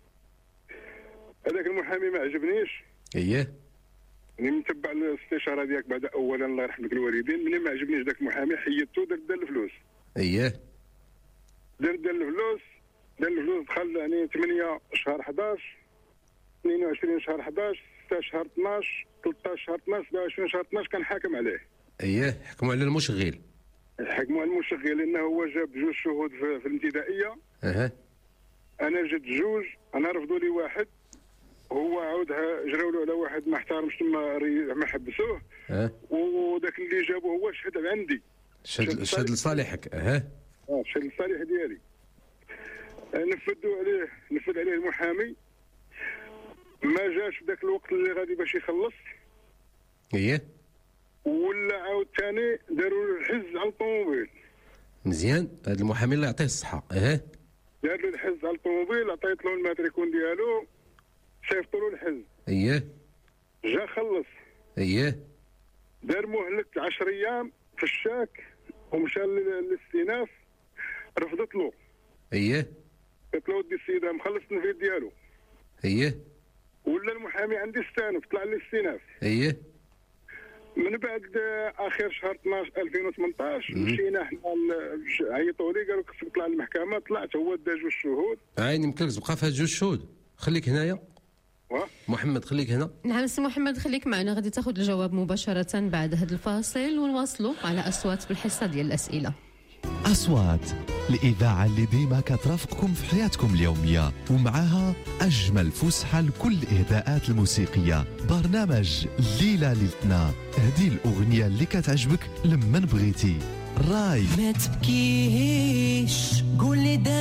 S7: هذاك المحامي ما عجبنيش،
S4: اييه
S7: يعني متبع الاستشاره ديالك بعد اولا الله يرحم لك الوالدين. منين ما عجبنيش ذاك المحامي حيدته درت دار الفلوس.
S4: اييه
S7: درت دار الفلوس دار الفلوس دخل يعني ثمانية شهر حداش، اثنين وعشرين شهر حداش، ستة شهر اثناش، ثلاثة عشر شهر اثناش، سبعة وعشرين شهر اثناش كان حاكم عليه.
S4: اييه حكموا على المشغل.
S7: حكموا على المشغل انه هو جاب جوج شهود في, في الابتدائيه.
S4: اها
S7: انا جبت جوج، انا رفضوا لي واحد، هو عاودها جراو له على واحد ما احترمش تما ري- ما حبسوه.
S4: اه
S7: وذاك اللي جابه هو شهد عندي.
S4: شد شد لصالحك. اها
S7: اه شهد الصالح ديالي. آه، نفذوا عليه نفذ عليه المحامي، ما جاش في ذاك الوقت اللي غادي باش يخلص،
S4: اييه
S7: ولا عاود ثاني داروا له الحز على الطوموبيل.
S4: مزيان هذا المحامي الله يعطيه الصحه. اها
S7: دار له الحز على الطوموبيل، عطيت له الماتريكون ديالو، صيفطوا له الحز،
S4: اييه
S7: جا خلص،
S4: اييه
S7: دار مهلة عشر ايام في الشاك ومشى لل- للاستئناف، رفضت له.
S4: اييه
S7: قلت له ودي السيدة مخلص التنفيذ ديالو،
S4: اييه
S7: ولا المحامي عندي استانف طلع لي استئناف.
S4: اييه
S7: من بعد آه، اخر شهر اثناش ألفين وثمنطاش مشينا حنا ل- عيطوا لي قالوا خصك تطلع للمحكمه. طلعت هو دا جوج شهود.
S4: عين يمكن لك تبقى فيها جوج شهود. خليك هنايا
S7: واه.
S4: محمد، خليك هنا.
S2: نعم سي محمد خليك معنا، غادي تاخذ الجواب مباشرة بعد هذا الفاصل ونواصلوا على أصوات بالحصة ديال الأسئلة.
S1: أصوات الإذاعة اللي ديما كترافقكم في حياتكم اليومية ومعها أجمل فسحة لكل الإهداءات الموسيقية. برنامج ليلة ليلتنا، هدي الأغنية اللي كتعجبك لمن بغيتي. راي
S3: ما تبكيش قولي دا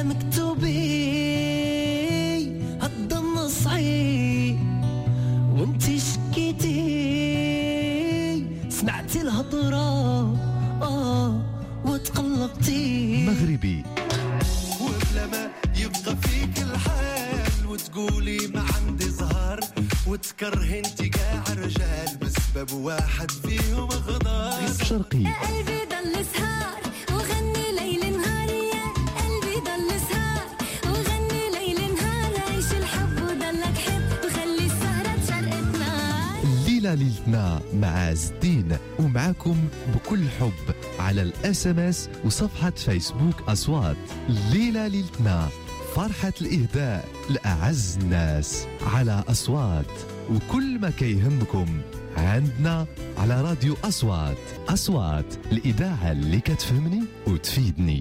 S3: مكتوبي هالضن صعيب وانتي شكيتي سمعتي الهضرة اه وتقلبتي
S1: مغربي
S8: وبلا ما يبقى فيك الحال وتقولي ما عندي زهر وتكره انت كاع رجال بسبب واحد فيهم غدار.
S1: شرقي
S9: قلبي ضل سهار وغني ليل نهار، يا قلبي ضل سهار وغني ليل نهار، عيش الحب وضلك حب وخلي السهرة تشرقتنا.
S1: ليلة ليلتنا مع عز الدين، ومعاكم بكل حب على الاس ام اس وصفحة فيسبوك أصوات. ليلة ليلتنا، فرحة الإهداء لأعز الناس على أصوات، وكل ما كيهمكم عندنا على راديو أصوات. أصوات، الإذاعة اللي كتفهمني وتفيدني.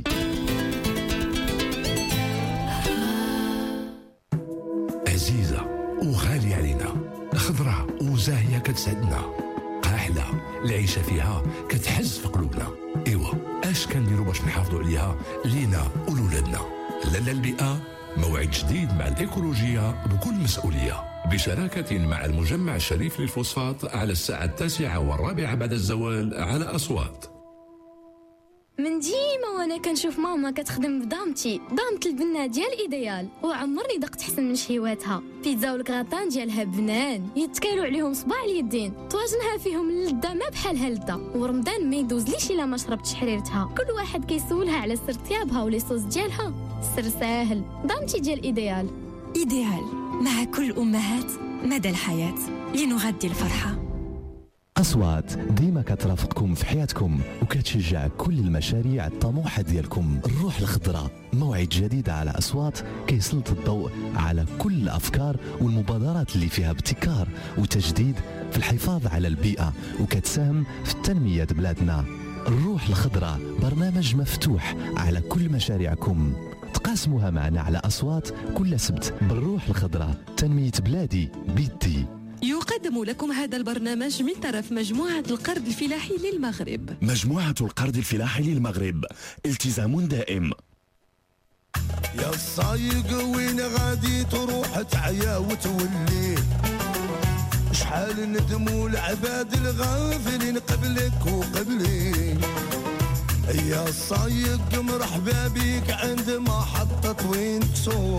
S10: عزيزة وغالية علينا، خضرة وزاهية كتسعدنا، قاحلة العيشة فيها كتحز في قلوبنا. إيوا اش كنديروا باش نحافظوا عليها لينا ولولادنا؟ لالا البيئة، موعد جديد مع الإيكولوجية بكل مسؤولية، بشراكة مع المجمع الشريف للفوسفات على الساعة التاسعة والرابعة بعد الزوال على أصوات.
S9: من ديما وانا كنشوف ماما كتخدم بدامتي، دامت البنه ديال ايديال، وعمرني دقت حسن من شهيواتها. بيتزا والكراتان ديالها بنان يتكالوا عليهم صباع اليدين، طواجنها فيهم اللذه ما بحالها لذه، ورمضان ما يدوزليش الا ما شربتش حريرتها. كل واحد كيسولها على سر طيابها ولي صوص ديالها، السر ساهل، دامتي ديال ايديال.
S11: ايديال مع كل امهات مدى الحياه لنغذي الفرحه.
S1: أصوات ديما كترافقكم في حياتكم وكتشجع كل المشاريع الطموحة ديالكم. الروح الخضراء، موعد جديد على أصوات كيسلط الضوء على كل الأفكار والمبادرات اللي فيها ابتكار وتجديد في الحفاظ على البيئة وكتساهم في تنمية بلادنا. الروح الخضراء برنامج مفتوح على كل مشاريعكم، تقاسموها معنا على أصوات كل سبت. بالروح الخضراء، تنمية بلادي بيدي.
S11: يقدم لكم هذا البرنامج من طرف مجموعة القرض الفلاحي للمغرب.
S12: مجموعة القرض الفلاحي للمغرب، التزام دائم.
S8: يا الصايق وين غادي تروح تعيا وتولي؟ شحال ندموا العباد الغافلين قبلك وقبلي. يا الصايق مرحبا بيك عند محطة وين تسوق،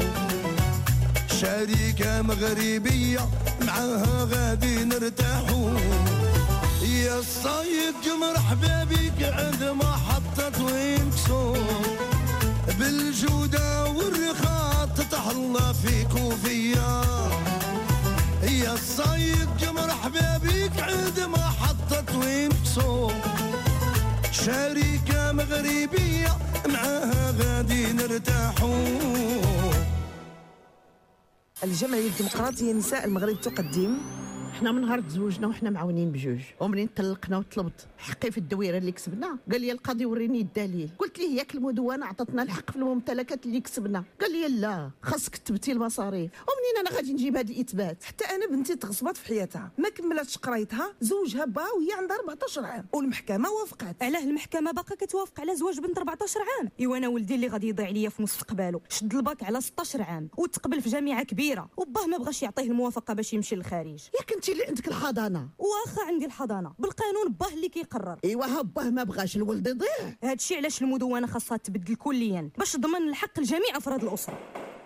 S8: شركة مغربية معاها غادي نرتاحوا. يا الصايق مرحبا بيك عند محطة وين تسوق، بالجودة والرخاء تتهلا فيك وفيا. يا الصايق مرحبا بيك عند محطة وين تسوق، شركة مغربية معاها غادي نرتاحوا.
S13: الجمعية الديمقراطية نساء المغرب تقدم. حنا من نهار تزوجنا وحنا معاونين بجوج، ومنين طلقنا وطلبت حقي في الدويره اللي كسبنا، قال لي القاضي وريني الدليل. قلت ليه ياك المدونه عطاتنا الحق في الممتلكات اللي كسبنا، قال لي لا خاصك تثبتي المصاريف. ومنين انا غادي نجيب هذا الاثبات؟ حتى انا بنتي تغصبات في حياتها، ما كملاتش قرايتها، زوجها با وهي عندها أربعطاش عام والمحكمه وافقت.
S11: علاه المحكمه باقا كتوافق على زواج بنت أربعطاش عام؟ ايوا انا ولدي اللي غادي يضيع ليا في مستقبله شد الباك على ستطاش عام وتقبل في جامعه كبيره، وباه ما بغاش يعطيه الموافقه باش يمشي للخارج.
S13: ياك انت اللي عندك الحضانه.
S11: واخا عندي الحضانه بالقانون باه اللي كيقرر.
S13: ايوا باه ما بغاش الولد يضيع.
S11: هادشي علاش المدونه خاصها تبدل كليا باش تضمن الحق لجميع افراد الاسره.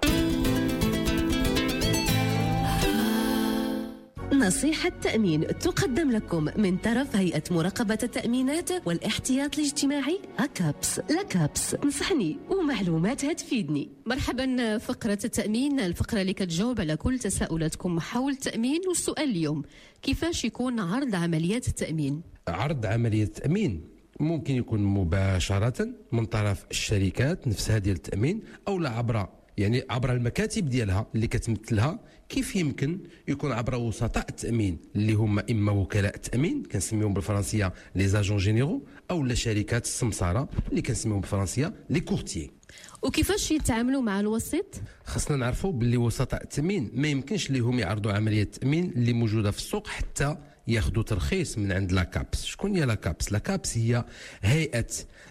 S14: نصيحة تأمين تقدم لكم من طرف هيئة مراقبة التأمينات والاحتياط الاجتماعي أكابس. لكابس نصحني ومعلوماتها تفيدني.
S2: مرحبا، فقرة التأمين، الفقرة اللي كتجاوب على كل تساؤلاتكم حول التأمين. والسؤال اليوم، كيفاش يكون عرض عمليات التأمين؟
S4: عرض عمليه التامين ممكن يكون مباشره من طرف الشركات نفسها ديال التامين، او لا عبر يعني عبر المكاتب ديالها اللي كتمثلها. كيف يمكن يكون عبر وسطاء التامين اللي هما اما وكلاء التامين كنسميهم بالفرنسيه لي زاجون جينيرو، او لا شركات السمساره اللي كنسميهم بالفرنسيه لي كورتيي.
S2: وكيفاش يتعاملوا مع الوسيط؟
S4: خاصنا نعرفوا باللي وسطاء التامين ما يمكنش ليهم يعرضوا عمليه التامين اللي موجوده في السوق حتى ياخذوا ترخيص من عند لاكابس. شكون هي لاكابس؟ لاكابس هي هيئه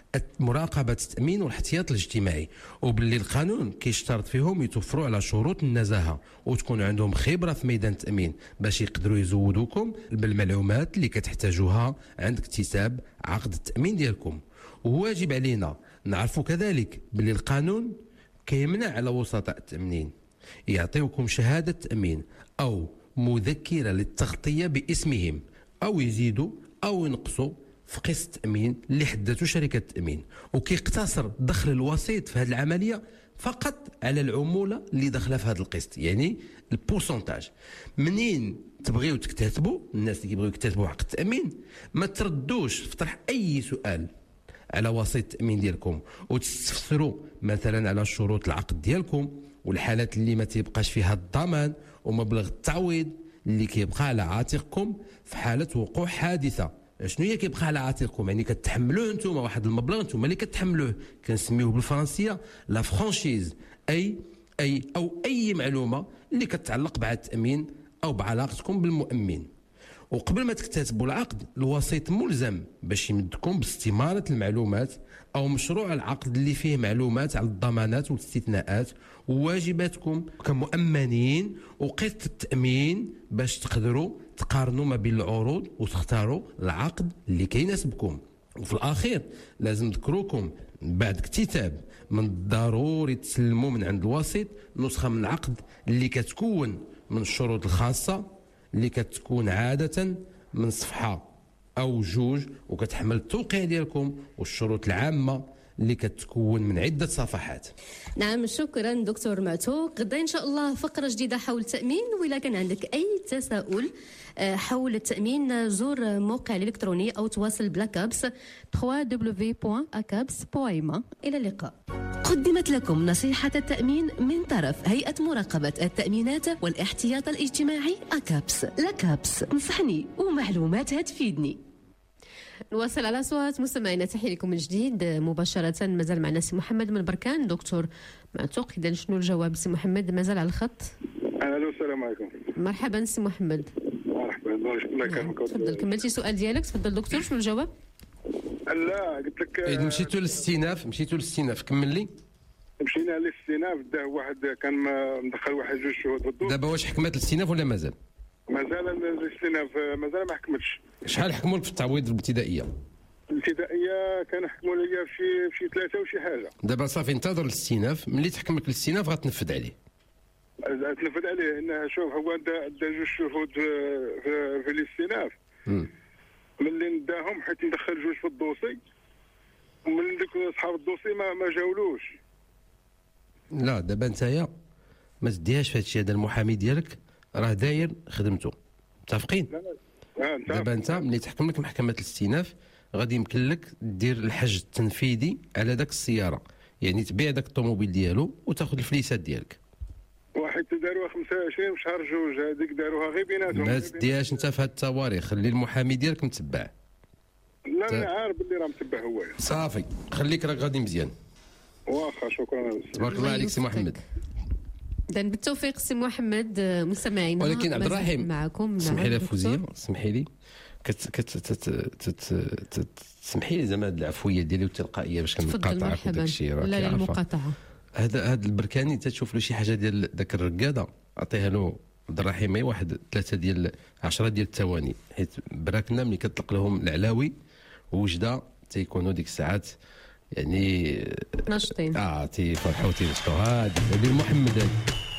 S4: مراقبه التامين والاحتياط الاجتماعي، وباللي القانون كيشترط فيهم يتوفروا على شروط النزاهه وتكون عندهم خبره في ميدان التامين باش يقدروا يزودوكم بالمعلومات اللي كتحتاجوها عند اكتساب عقد التامين ديالكم. وواجب علينا نعرفوا كذلك باللي القانون كيمنع على وسطاء التامين يعطيوكم شهاده تامين او مذكره للتغطيه باسمهم، او يزيدوا او ينقصوا في قسط التامين اللي حددته شركه التامين، وكيقتصر دخل الوسيط في هذه العمليه فقط على العموله اللي داخله في هذا القسط، يعني البورسونتاج. منين تبغيو تكتاتبوا الناس اللي كيبغيو يكتاتبوا عقد التامين ما تردوش في طرح اي سؤال على وسيط التامين ديالكم وتستفسروا مثلا على شروط العقد ديالكم والحالات اللي ما تيبقاش فيها الضمان ومبلغ التعويض اللي كيبقى على عاتقكم في حاله وقوع حادثه. شنو هي كيبقى على عاتقكم؟ يعني كتحملوه انتم واحد المبلغ انتم اللي كتحملوه، كنسميوه بالفرنسيه لا فرانشيز، اي اي او اي معلومه اللي كتعلق بعد التامين او بعلاقتكم بالمؤمن. وقبل ما تكتاتبوا العقد الوسيط ملزم باش يمدكم باستمارة المعلومات او مشروع العقد اللي فيه معلومات على الضمانات والاستثناءات وواجباتكم كمؤمنين وقسط التامين باش تقدروا تقارنوا ما بين العروض وتختاروا العقد اللي كيناسبكم. وفي الاخير لازم نذكروكم بعد اكتتاب من الضروري تسلموا من عند الوسيط نسخه من العقد اللي كتكون من الشروط الخاصه اللي كتكون عادة من صفحة أو جوج وكتحمل التوقيع ديالكم، والشروط العامة اللي كتكون من عدة صفحات.
S2: نعم شكرا دكتور معتوق. غدا إن شاء الله فقرة جديدة حول التأمين، وإذا كان عندك أي تساؤل حول التأمين زور موقع الإلكتروني أو تواصل بلاكابس دبليو دبليو دبليو دوت اكابس دوت ايما. إلى اللقاء.
S14: قدمت لكم نصيحة التأمين من طرف هيئة مراقبة التأمينات والاحتياط الاجتماعي أكابس. لاكابس نصحني ومعلوماتها تفيدني.
S2: نواصل على صوت مستمعينا، تحية لكم من جديد مباشرة. مازال معنا سي محمد من بركان دكتور معتوق. إذا شنو الجواب سي محمد؟ مازال على الخط.
S7: الو السلام عليكم.
S2: مرحبا سي محمد.
S7: مرحبا الله يكرمك.
S2: تفضل كملتي السؤال ديالك. تفضل دكتور شنو الجواب؟
S7: لا قلت لك
S4: إذا مشيتوا للاستئناف مشيتوا للاستئناف كمل لي.
S7: مشينا للاستئناف دا واحد كان مدخل واحد جوج شهود بالضبط.
S4: دابا واش حكمت الاستئناف ولا مازال؟
S7: مازال الاستئناف مازال ما حكمتش.
S4: شحال حكموا لك في التعويض الابتدائيه؟
S7: الابتدائيه كان حكموا لي في في ثلاثه وشي حاجه.
S4: دابا صافي انتظر الاستئناف، ملي تحكم لك الاستئناف غتنفذ عليه.
S7: تنفذ عليه انه شوف هو دا جوج شهود في, في الاستئناف. ملي نداهم حيت ندخل جوج في الدوسي ومن ديك اصحاب الدوسي ما ما جاولوش.
S4: لا دابا نتايا ما تديهاش في هذا الشيء هذا. المحامي ديالك راه داير خدمته، متفقين؟ دابا انت ملي تحكم لك محكمه الاستئناف غادي يمكن لك دير الحج التنفيذي على داك السياره، يعني تبيع داك الطوموبيل ديالو وتاخذ الفليسات ديالك.
S7: واحد داروها خمسة وعشرين في شهر جوج، هذيك داروها غير بيناتهم.
S4: ما تديهاش انت في هاد التواريخ، خلي المحامي ديالك متبع.
S7: لا انا عارف بلي راه متبع هو. صافي
S4: خليك راك غادي مزيان.
S7: واخا شكرا.
S4: تبارك الله عليك سي محمد.
S2: اذا بالتوفيق سي محمد. مستمعينا
S4: ولكن عبد الرحيم
S2: معكم.
S4: سمحي لي فوزيه سمحي لي كت كت تسمحي لي زعما هاد العفويه ديالي والتلقائيه باش كنقاطعك وداك الشيء راك
S2: عارفه. لا المقاطعه.
S4: هذا هذا البركاني تشوف له شي حاجه ديال ذاك الرقاده عطيها له عبد الرحيم واحد ثلاثه ديال عشرة ديال الثواني، حيت براكنا ملي كتطلق لهم العلاوي وجده تيكونوا ديك الساعات يعني
S2: ناشطين.
S4: اه تيفرحوا تينشطوا. هذه هذه محمد هذه.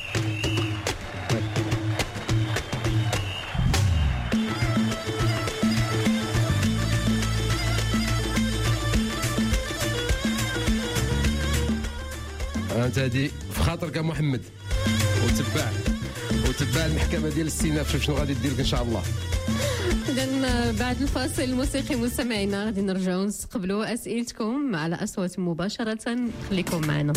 S4: انت هادي في خاطرك يا محمد، وتبع وتبع المحكمه ديال الاستئناف شوف شنو غادي دير لك ان شاء الله.
S2: إذن بعد الفاصل الموسيقي مستمعينا غادي نرجعوا نستقبلوا أسئلتكم على أصوات مباشرة. خليكم معنا.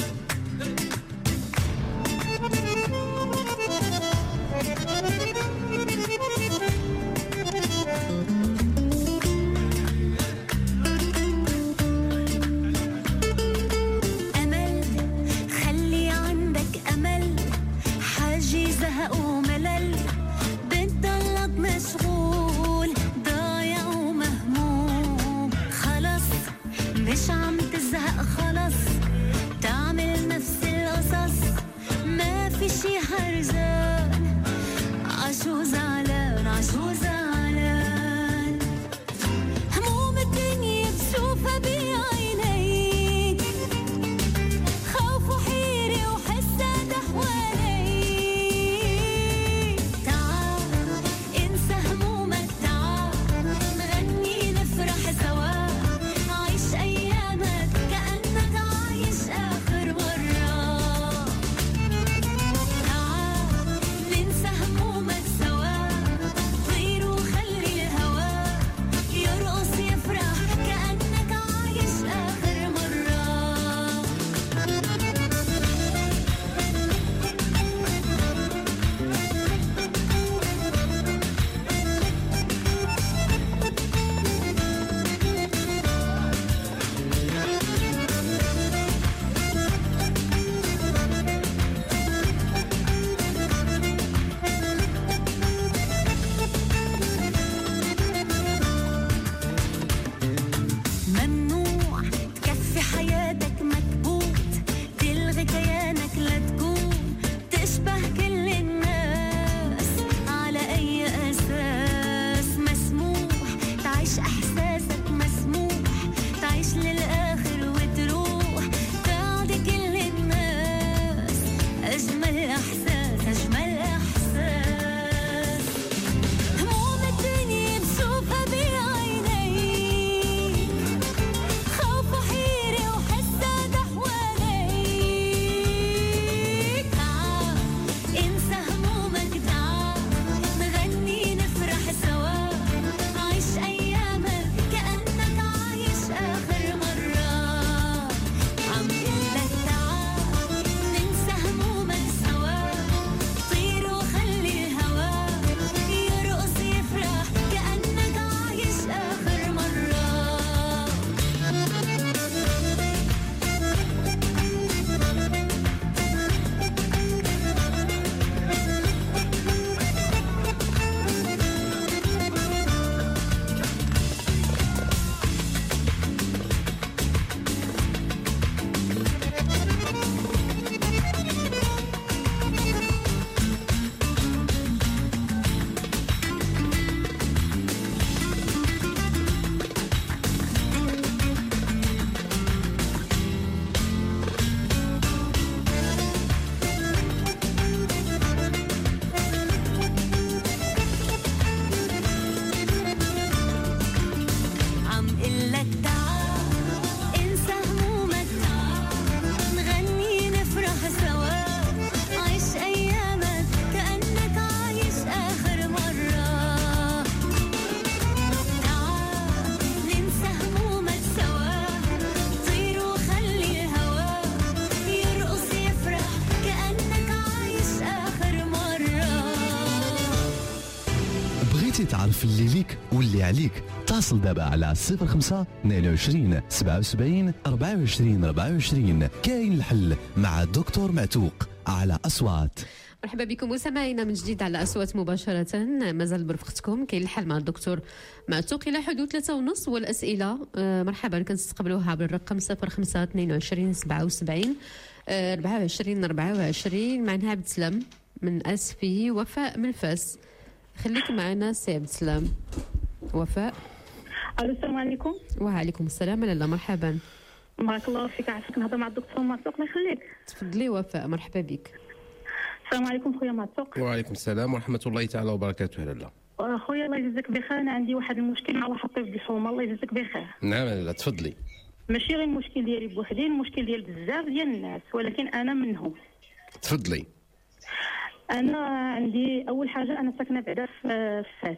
S1: تعرف اللي ليك واللي عليك، اتصل دابا على صفر خمسة اثنين وعشرين سبعة وسبعين أربعة وعشرين أربعة وعشرين. كاين الحل مع الدكتور معتوق على أصوات.
S2: مرحبا بكم مستمعينا من جديد على أصوات مباشرة. مازال برفقتكم كاين الحل مع الدكتور معتوق إلى حدود ثلاثة ونص. والأسئلة مرحبا كنستقبلوها بالرقم صفر خمسة اثنين وعشرين سبعة وسبعين أربعة وعشرين أربعة وعشرين. معناها عبد السلام من أسفي، وفاء من فاس. خليك معنا سي عبد السلام. وفاء.
S5: الو السلام عليكم.
S2: وعليكم السلام. لاله مرحبا.
S5: بارك الله فيك. عافاك نهضر مع الدكتور معتوق. الله يخليك.
S2: تفضلي وفاء. مرحبا بك.
S5: السلام عليكم خويا معتوق.
S4: وعليكم السلام ورحمه الله تعالى وبركاته. لاله
S5: خويا الله يجزاك بخير. انا عندي واحد المشكل مع واحد الطبيب الحومه. الله يجزاك بخير.
S4: نعم لاله تفضلي.
S5: ماشي غير المشكل ديالي بوحدي، المشكل ديال بزاف ديال الناس، ولكن انا منهم.
S4: تفضلي.
S5: انا عندي اول حاجه انا ساكنه بعدا في فاس.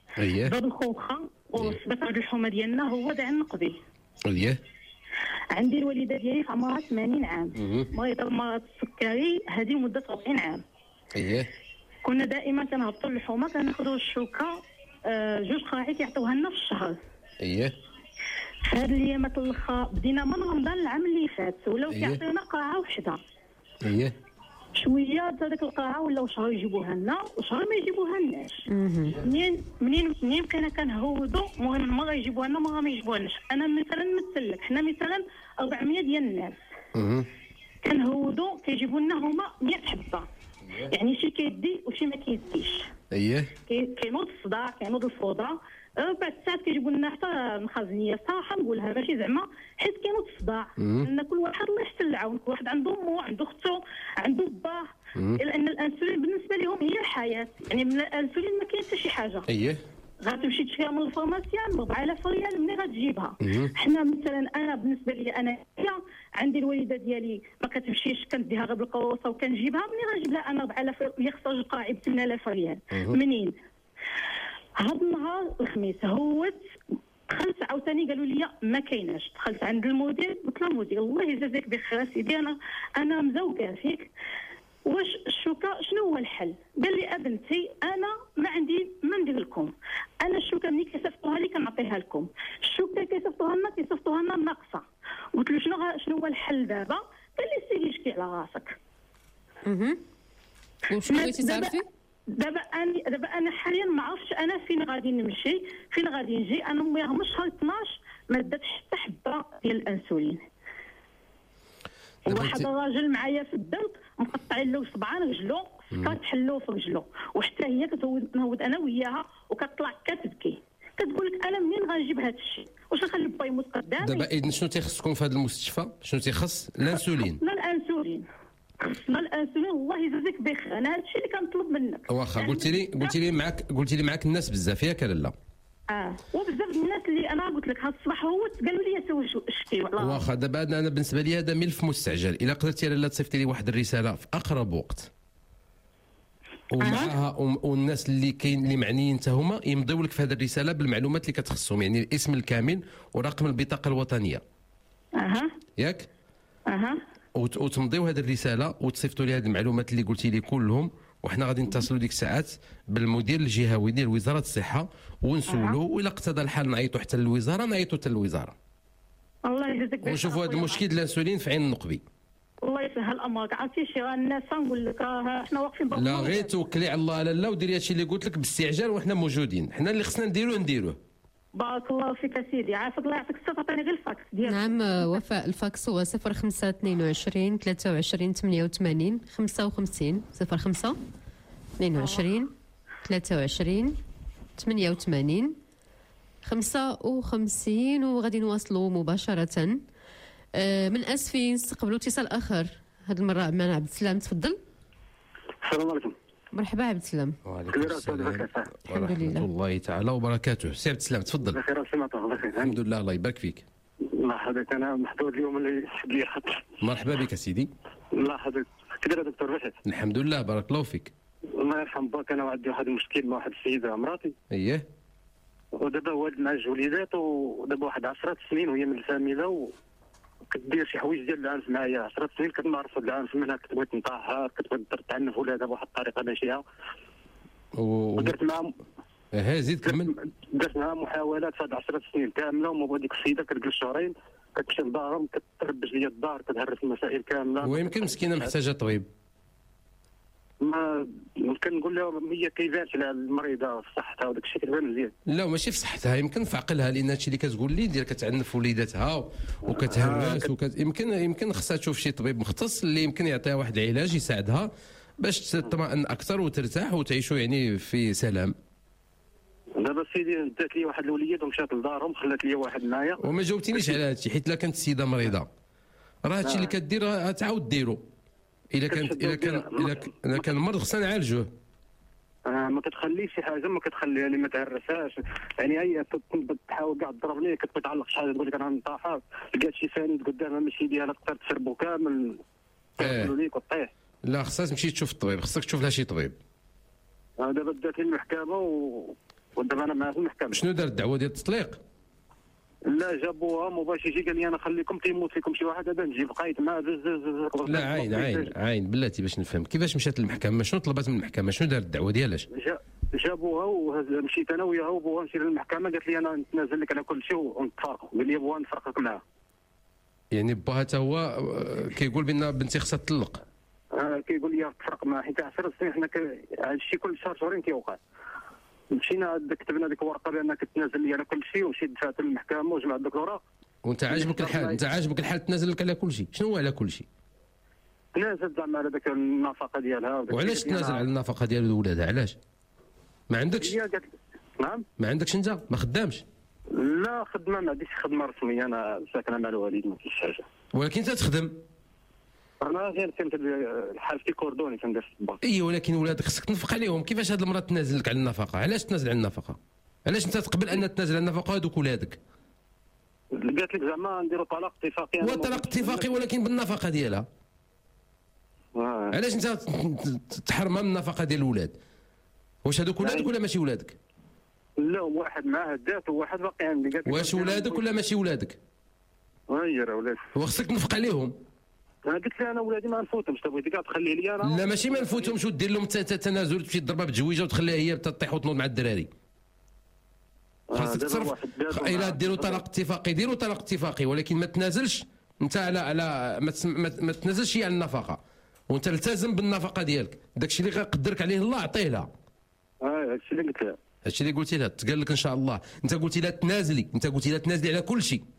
S4: اييه
S5: باب الخوخه وثبت هاد الحومه ديالنا هو داع النقبي.
S4: اييه
S5: عندي الوالده ديالي في عمرها ثمانين عام، مريضه بمرض السكري هذه مده أربعين عام.
S4: اييه
S5: كنا دائما كنهبطوا للحومه كناخذوا الشوكه آه جوج قراعي كيعطيوها لنا في الشهر.
S4: اييه
S5: هاد الايامات الاخرى بدينا من رمضان العام اللي فات ولاو
S4: أيه.
S5: كيعطيونا قاعه وحده.
S4: اييه
S5: شويه هذيك القاعه ولاو شهر يجيبوها لنا وشهر ما يجيبوها لناش. منين منين منين بقينا كنهودوا المهم مره يجيبوها لنا مره ما يجيبوها لناش. انا مثلا نمثل لك حنا مثلا أربعمية ديال الناس كنهودوا كيجيبوا لنا هما مية حبه، يعني شي كيدي وشي ما كيديش.
S4: اييه
S5: كينوض الصداع كينوض الفوضى. بعد ساعات كيجيبوا لنا حتى المخازنيه صراحه نقولها ماشي زعما حيت كينوض الصداع لان كل واحد الله يحسن العون، كل واحد عنده امه عنده اختو عنده باه، لان الانسولين بالنسبه لهم هي الحياه، يعني من الانسولين ما كاين حتى شي حاجه.
S4: اييه
S5: غتمشي تشريها من الفارماسيان ب أربعة آلاف ريال منين غتجيبها؟ حنا مثلا انا بالنسبه لي انا عندي الوالده ديالي ما كتمشيش كنديها غير بالقروصه وكنجيبها منين غنجيب لها انا أربعة آلاف اللي خصها جوج قراعي ب ثمانية آلاف ريال منين؟ هذا النهار الخميس هوت دخلت عاوتاني قالوا لي ما كايناش، دخلت عند المدير قلت له المدير الله يجازيك بخير سيدي انا انا مزوقه فيك واش الشوكه شنو هو الحل؟ قال لي ابنتي انا ما عندي ما ندير لكم، انا الشوكه ملي كيصيفطوها لي كنعطيها لكم، الشوكه كيصيفطوها لنا كيصيفطوها لنا ناقصه. قلت له شنو شنو هو الحل دابا؟ قال لي سيدي شكي على راسك.
S2: اها وشنو بغيتي تعرفي؟
S5: دابا انا دابا انا حاليا ما عرفتش انا فين غادي نمشي فين غادي نجي. انا امي من شهر اثناش ما دات حتى حبه ديال الانسولين. واحد الراجل معايا في الدرب مقطعين له صبعان رجلو سكات حلو في رجلو وحتى هي كتهود نهود انا وياها وكتطلع كتبكي كتقول لك انا منين غنجيب هذا الشيء؟ واش نخلي با يموت قدامي؟
S4: دابا اذن شنو تيخصكم في هذا المستشفى؟ شنو تيخص؟ الانسولين.
S5: لا الانسولين خصنا الانسولين الله يجازيك بخير. انا هذا الشيء اللي كنطلب منك.
S4: واخا قلتي لي قلتي لي معك قلتي لي معك الناس بزاف ياك لالا؟
S5: اه وبزاف الناس اللي انا قلت لك هذا الصباح هو قالوا لي سوي شكي.
S4: واخا دابا انا بالنسبه لي هذا ملف مستعجل، الا قدرتي لالا تصيفطي لي واحد الرساله في اقرب وقت ومعها والناس اللي كاين اللي معنيين حتى هما يمضيو لك في هذه الرساله بالمعلومات اللي كتخصهم، يعني الاسم الكامل ورقم البطاقه الوطنيه.
S5: اها
S4: ياك؟
S5: اها
S4: وتمضيو هذه الرساله وتصيفطوا لي هذه المعلومات اللي قلتي لي كلهم، وحنا غادي نتصلوا ديك الساعات بالمدير الجهوي ديال وزاره الصحه ونسولوا، والا اقتضى الحال نعيطوا حتى للوزاره نعيطوا حتى للوزاره.
S5: الله يجزاك بخير.
S4: ونشوفوا هذا المشكل ديال الانسولين في عين النقبي.
S5: الله يسهل امرك. عرفتي شي الناس نقول لك راه حنا واقفين
S4: لا غير توكلي على الله لالا وديري هادشي اللي قلت لك باستعجال وحنا موجودين، حنا اللي خصنا نديروه نديروه.
S5: بارك الله فيك سيدي. عافاك الله يعطيك الصحه. عطيني غير الفاكس ديالك.
S2: نعم وفاء الفاكس هو صفر خمسة اثنين وعشرين ثلاثة وعشرين ثمانية وثمانين خمسة وخمسين صفر خمسة اثنين وعشرين ثلاثة وعشرين ثمانية وثمانين خمسة وخمسين. وغادي نواصلوا مباشرة. آه من اسفين نستقبلوا اتصال اخر هذه المره معنا عبد السلام. تفضل.
S15: السلام عليكم.
S2: مرحبا عبد السلام.
S4: وعليكم السلام ورحمه الله تعالى وبركاته. سي عبد السلام تفضل.
S15: بخير سمعت الله بخير.
S4: الحمد لله الله يبارك فيك.
S15: الله يحفظك. انا محظوظ اليوم اللي شد لي خط.
S4: مرحبا بك سيدي.
S15: الله يحفظك. كيف دكتور بخير؟
S4: الحمد لله بارك الله فيك.
S15: الله يرحم باك. انا عندي واحد المشكل مع واحد السيده مراتي.
S4: اييه.
S15: ودابا والد مع جوج وليدات ودابا واحد عشرة سنين وهي من الفاميله و كدير شي حوايج ديال العنف معايا. عشرة سنين كنمارس هاد العنف منها، كتبغي تنطاها كتبغي تعنف ولادها بواحد الطريقه ماشيه. ودرت معاهم
S4: اه زيد كمل.
S15: درت معاها محاولات في هاد عشرة سنين كامله وما بغا ديك السيده كتجلس شهرين كتمشي لدارهم كتربج ليا الدار كتهرس المسائل كامله.
S4: ويمكن مسكينه محتاجه طبيب.
S15: ما كنقول لهم هي كيبانش على المريضه في صحتها وداك الشيء كيبان مزيان.
S4: لا ماشي في صحتها، يمكن في عقلها، لان هادشي اللي كتقول لي ديال كتعنف وليداتها وكتهرس وكت... يمكن يمكن خصها تشوف شي طبيب مختص اللي يمكن يعطيها واحد العلاج يساعدها باش تطمئن اكثر وترتاح وتعيشوا يعني في سلام.
S15: دابا سيدي دات لي واحد الوليد ومشات لدارهم خلات لي واحد معايا.
S4: وما جاوبتينيش على هادشي، حيت لا كانت السيده مريضه راه هادشي اللي كدير تعاود ديرو. الا كانت الا كان الا كان المرض خصنا نعالجوه.
S15: آه ما كتخليش شي حاجه ما كتخليها يعني ما تهرسهاش، يعني هي تحاول كاع تضربني كتبغي تعلق شي حاجه تقول لك انا نطاحها لقات شي ساند قدامها ماشي ديالها تقدر تشربو كامل تاكلو ليك وطيح.
S4: لا خصها تمشي تشوف الطبيب، خصك تشوف لها شي طبيب.
S15: آه دابا دات لي المحكمه و ودابا انا معاه في المحكمه.
S4: شنو دار الدعوه ديال التطليق؟
S15: لا جابوها مباشر يجي قال لي انا خليكم تيموت فيكم شي واحد هذا نجي بقيت معاه بزز بزز.
S4: لا عين عين عين بلاتي باش نفهم كيفاش مشات للمحكمه، شنو طلبات من المحكمه، شنو دار الدعوه ديالاش؟
S15: جابوها ومشيت انا وياها وبوها نمشي للمحكمه قالت لي انا نتنازل لك على كل شيء ونتفارقوا. قال لي بوها نفرقك معاه.
S4: يعني باها حتى هو كيقول بان بنتي خصها تطلق.
S15: اه كيقول لي تفرق معاه حيت عشر سنين حنا هذا الشيء كل شهر شهرين كيوقع. مشينا كتبنا ديك الورقه بانك تنازل لي على كل شيء ومشيت دفعت للمحكمه وجمعت دوك الوراق.
S4: وانت عاجبك الحال، انت عاجبك الحال تنازل لك على كل شيء، شنو هو على كل شيء؟
S15: تنازل زعما على داك النفقه ديالها.
S4: وعلاش تنازل على النفقه ديال ولادها علاش؟ ما عندكش؟
S15: نعم
S4: ما عندكش انت؟ ما خدامش؟
S15: لا خدمه ما عنديش خدمه رسميه، انا ساكنه مع الوالد ما كاينش حاجه.
S4: ولكن انت تخدم؟
S15: انا غير كنت حالتي كوردوني كندير في الباك.
S4: اي ولكن ولادك خصك تنفق عليهم، كيفاش هاد المراه تنازل لك على النفقه؟ علاش تنازل على النفقه؟ علاش انت تقبل ان تنازل على النفقه هذوك ولادك؟
S15: قالت لك زعما نديروا طلاق اتفاقي.
S4: هو طلاق اتفاقي ولكن بالنفقه ديالها.
S15: آه.
S4: علاش انت تحرمها من النفقه ديال الولاد؟ واش هذوك ولادك ولا ماشي ولادك؟
S15: لا واحد معاه دات وواحد باقي عندي. قالت
S4: واش ولادك ولا ماشي ولادك؟
S15: هي راه ولاد.
S4: وخصك تنفق عليهم.
S15: انا قلت لها انا ولادي ما نفوتهمش، بغيتي كاع تخليه لي انا.
S4: لا ماشي ما نفوتهمش ودير لهم تنازل، تمشي تضربها بتجويجه وتخليها هي تطيح وتنوض مع الدراري. خاصك تصرف. الا ديروا طلاق اتفاقي ديروا طلاق اتفاقي ولكن ما تنازلش انت على على ما, ما تنازلش هي على النفقه، وانت التزم بالنفقه ديالك. داكشي اللي غيقدرك عليه الله عطيه لها.
S15: اه هادشي اللي قلت لها.
S4: هادشي اللي قلتي لها تقال لك ان شاء الله. انت قلتي لها تنازلي، انت قلتي لها تنازلي على كل شيء.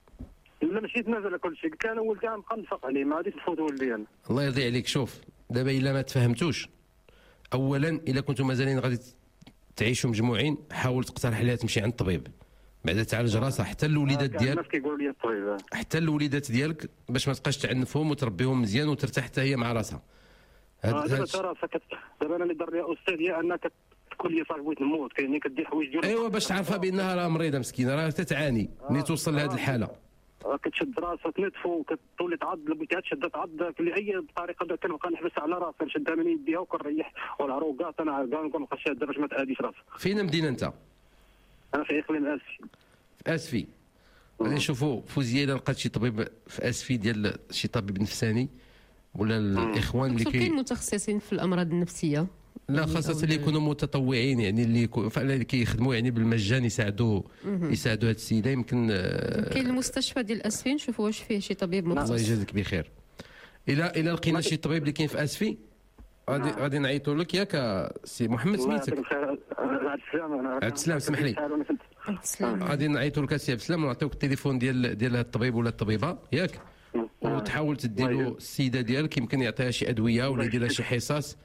S15: لا ماشي تنازل على كل شيء، قلت انا ولدي غنبقى نفق عليه ما غاديش نفوت ولدي انا.
S4: الله يرضي عليك. شوف دابا الا ما تفهمتوش، اولا الا كنتم مازالين غادي تعيشوا مجموعين حاول تقترح عليها تمشي عند الطبيب بعدا تعالج راسها حتى الوليدات ديالك.
S15: الناس كيقولوا لي الطبيب
S4: حتى الوليدات ديالك باش ما تبقاش تعنفهم وتربيهم مزيان وترتاح حتى هي مع راسها.
S15: هذا دابا ترى راسك دابا انا اللي دار لي استاذ هي انك تقول لي صاحبي بغيت نموت كاينين كدير حوايج ديالك.
S4: ايوا باش تعرفها بانها راه مريضه مسكينه راه تتعاني ملي توصل لهذه الحاله.
S15: كتشد راسها تنتف وكتولي تعض بغيتها تشد تعض باي طريقه كنبقى نحبس على راسها نشدها من يديها وكنريح والعروقات انا كاع كنبقى شادها باش ما تاذيش راسها.
S4: فين مدينه انت؟
S15: انا في اقليم اسفي.
S4: في اسفي. غادي نشوفوا فوزيه الا لقات شي طبيب في اسفي ديال شي طبيب نفساني ولا الاخوان اللي
S2: كاين متخصصين في الامراض النفسيه.
S4: لا خاصة اللي يكونوا متطوعين يعني اللي فعلا كيخدموا يعني بالمجان يساعدوا يساعدوا هذه السيده. يمكن
S2: كاين المستشفى ديال اسفي نشوفوا واش فيه شي طبيب مختص.
S4: الله يجازيك بخير. الى الى لقينا شي طبيب اللي كاين في اسفي غادي غادي نعيطوا لك ياك سي محمد سميتك.
S15: عبد السلام.
S4: عبد السلام اسمح لي. غادي نعيطوا لك سي عبد السلام ونعطيوك التليفون ديال ديال الطبيب ولا الطبيبه ياك وتحاول تدي له السيده ديالك يمكن يعطيها شي ادويه ولا يدير لها شي حصص.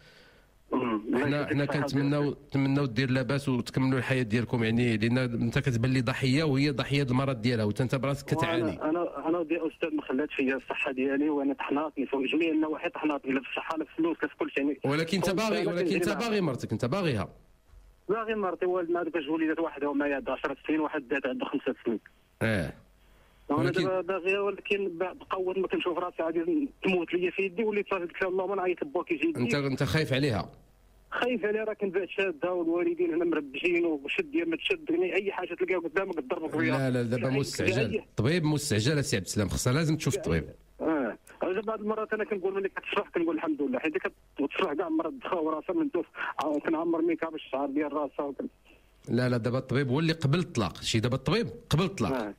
S4: حنا حنا كنتمناو تمناو دير لاباس وتكملوا الحياه ديالكم يعني لان انت كتبان لي ضحيه وهي ضحيه المرض ديالها وانت براسك كتعاني.
S15: انا انا ودي استاذ ما خلات فيا الصحه ديالي وانا طحناتني فوق جميع النواحي طحناتني لا في الصحه لا في الفلوس لا في كل شيء يعني.
S4: ولكن انت باغي ولكن انت باغي مرتك انت باغيها.
S15: باغي مرتي والد مع دوك وليدات واحده وما عندها عشر سنين واحد دات عندها خمسة سنين.
S4: اه
S15: انا دابا باغيها ولكن بقوت ما كنشوف راسي غادي تموت ليا في يدي وليت صافي قلت لها اللهم نعيط لباك يجي.
S4: انت انت خايف عليها؟
S15: خايف عليها راه كنبات شاده والوالدين هنا مربجين وشد يا ما تشد يعني اي حاجه تلقاها قدامك تضربك بها.
S4: لا لا دابا مستعجل طبيب مستعجل سي عبد السلام خصها لازم تشوف الطبيب.
S15: اه دابا بعض المرات انا كنقول ملي كتشرح كنقول الحمد لله حيت كتشرح كاع مرات دخل راسها من توف كنعمر ميكاب الشعر ديال راسها.
S4: لا لا دابا الطبيب هو اللي قبل الطلاق. شي دابا الطبيب قبل الطلاق.
S15: آه.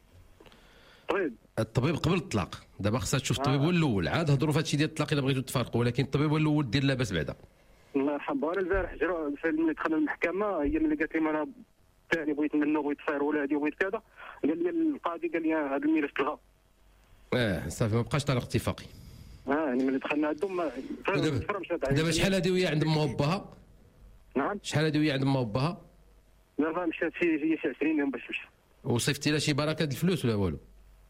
S15: طيب
S4: الطبيب قبل الطلاق دابا خصها تشوف الطبيب هو الاول. عاد هضروا في هادشي ديال الطلاق الا بغيتوا تفارقوا ولكن الطبيب هو الاول دير لاباس بعدا.
S15: الله يرحمها. انا البارح جرى ملي دخلنا المحكمه هي ملي قالت لي انا ثاني بغيت منه بغيت تصير ولادي وبغيت كذا قال لي القاضي قال لي هذا الميراث تلغى.
S4: اه صافي ما بقاش طلاق اتفاقي.
S15: اه يعني ملي دخلنا عندهم ما
S4: دابا شحال هذه وهي عند امها وباها؟
S15: نعم
S4: شحال هذه وهي عند امها وباها؟
S15: دابا مشات شي شي عشرين يوم باش تمشي.
S4: وصيفتي لها شي بركه الفلوس ولا والو؟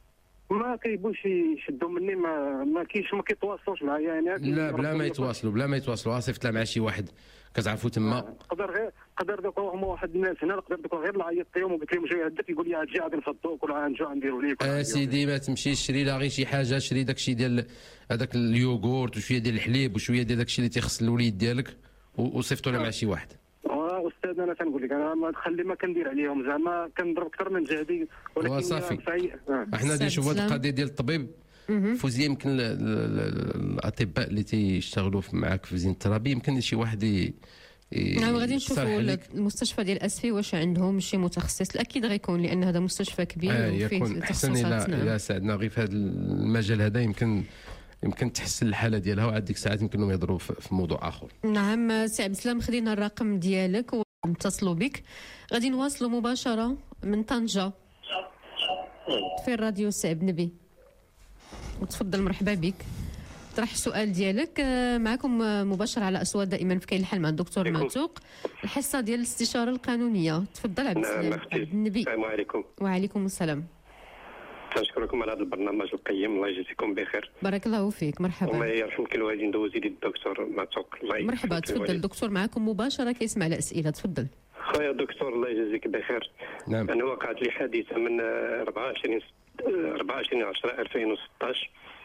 S15: ما كيبغوش يشدوا مني ما ما كاينش ما كيتواصلوش معايا يعني.
S4: لا بلا ما يتواصلوا بلا ما يتواصلوا صيفط لها مع شي واحد كتعرفوا تما.
S15: قدر غير قدر دوك هما واحد الناس هنا قدر دوك غير عيطت لهم وقلت لهم جاي عندك يقول لي اجي غادي نفضوك ولا غنجيو غنديروا ليك.
S4: اه سيدي ما تمشيش شري لها غير شي حاجه شري داك الشيء ديال هذاك اليوغورت وشويه ديال الحليب وشويه ديال داك الشيء اللي تيخص الوليد ديالك وصيفطوا لها مع شي واحد.
S15: اه استاذ انا تنقول لك انا ما تخلي ما كندير عليهم زعما كنضرب اكثر من جهدي ولكن
S4: وصافي.
S15: فعي... آه.
S4: احنا غادي نشوفوا هذه القضيه ديال الطبيب فوزيه. يمكن ال- ال- ال- الاطباء اللي تيشتغلوا معاك في زين الترابي يمكن شي واحد ي- ي-
S2: نعم غادي
S4: يصرح
S2: نشوفوا
S4: عليك.
S2: المستشفى ديال اسفي واش عندهم شي متخصص. اكيد غيكون لان هذا مستشفى كبير
S4: آه
S2: وفيه
S4: يكون احسن
S2: تخصصات.
S4: الى
S2: نعم.
S4: الى ساعدنا غير في هذا المجال هذا يمكن يمكن تحسن الحاله ديالها وعاد ديك الساعات يمكن لهم يهضروا في في موضوع اخر.
S2: نعم سي عبد السلام خدينا الرقم ديالك ونتصلوا بك. غادي نواصلوا مباشره من طنجه في الراديو سي عبد النبي. وتفضل مرحبا بك. طرح السؤال ديالك. آه، معكم آه، مباشر على أصوات دائما في كاين الحل مع الدكتور معتوق الحصه ديال الاستشاره القانونيه. تفضل عبد
S16: نعم
S2: السلام
S16: اختي
S2: عبد النبي.
S16: السلام عليكم.
S2: وعليكم السلام.
S16: تنشكركم على هذا البرنامج القيم الله يجزيكم بخير.
S2: بارك الله فيك.
S16: الله
S2: مرحبا
S16: يرحمك الوالدين دوزي لي الدكتور معتوق الله يرحمك
S2: مرحبا. تفضل
S16: الوالدين.
S2: الدكتور معكم مباشره كيسمع الاسئله. تفضل.
S16: خويا دكتور الله يجزيك بخير.
S4: نعم.
S16: انا وقعت لي حادثه من آه، أربعة وعشرين آه، أربعة وعشرين عشرة ألفين وستطاش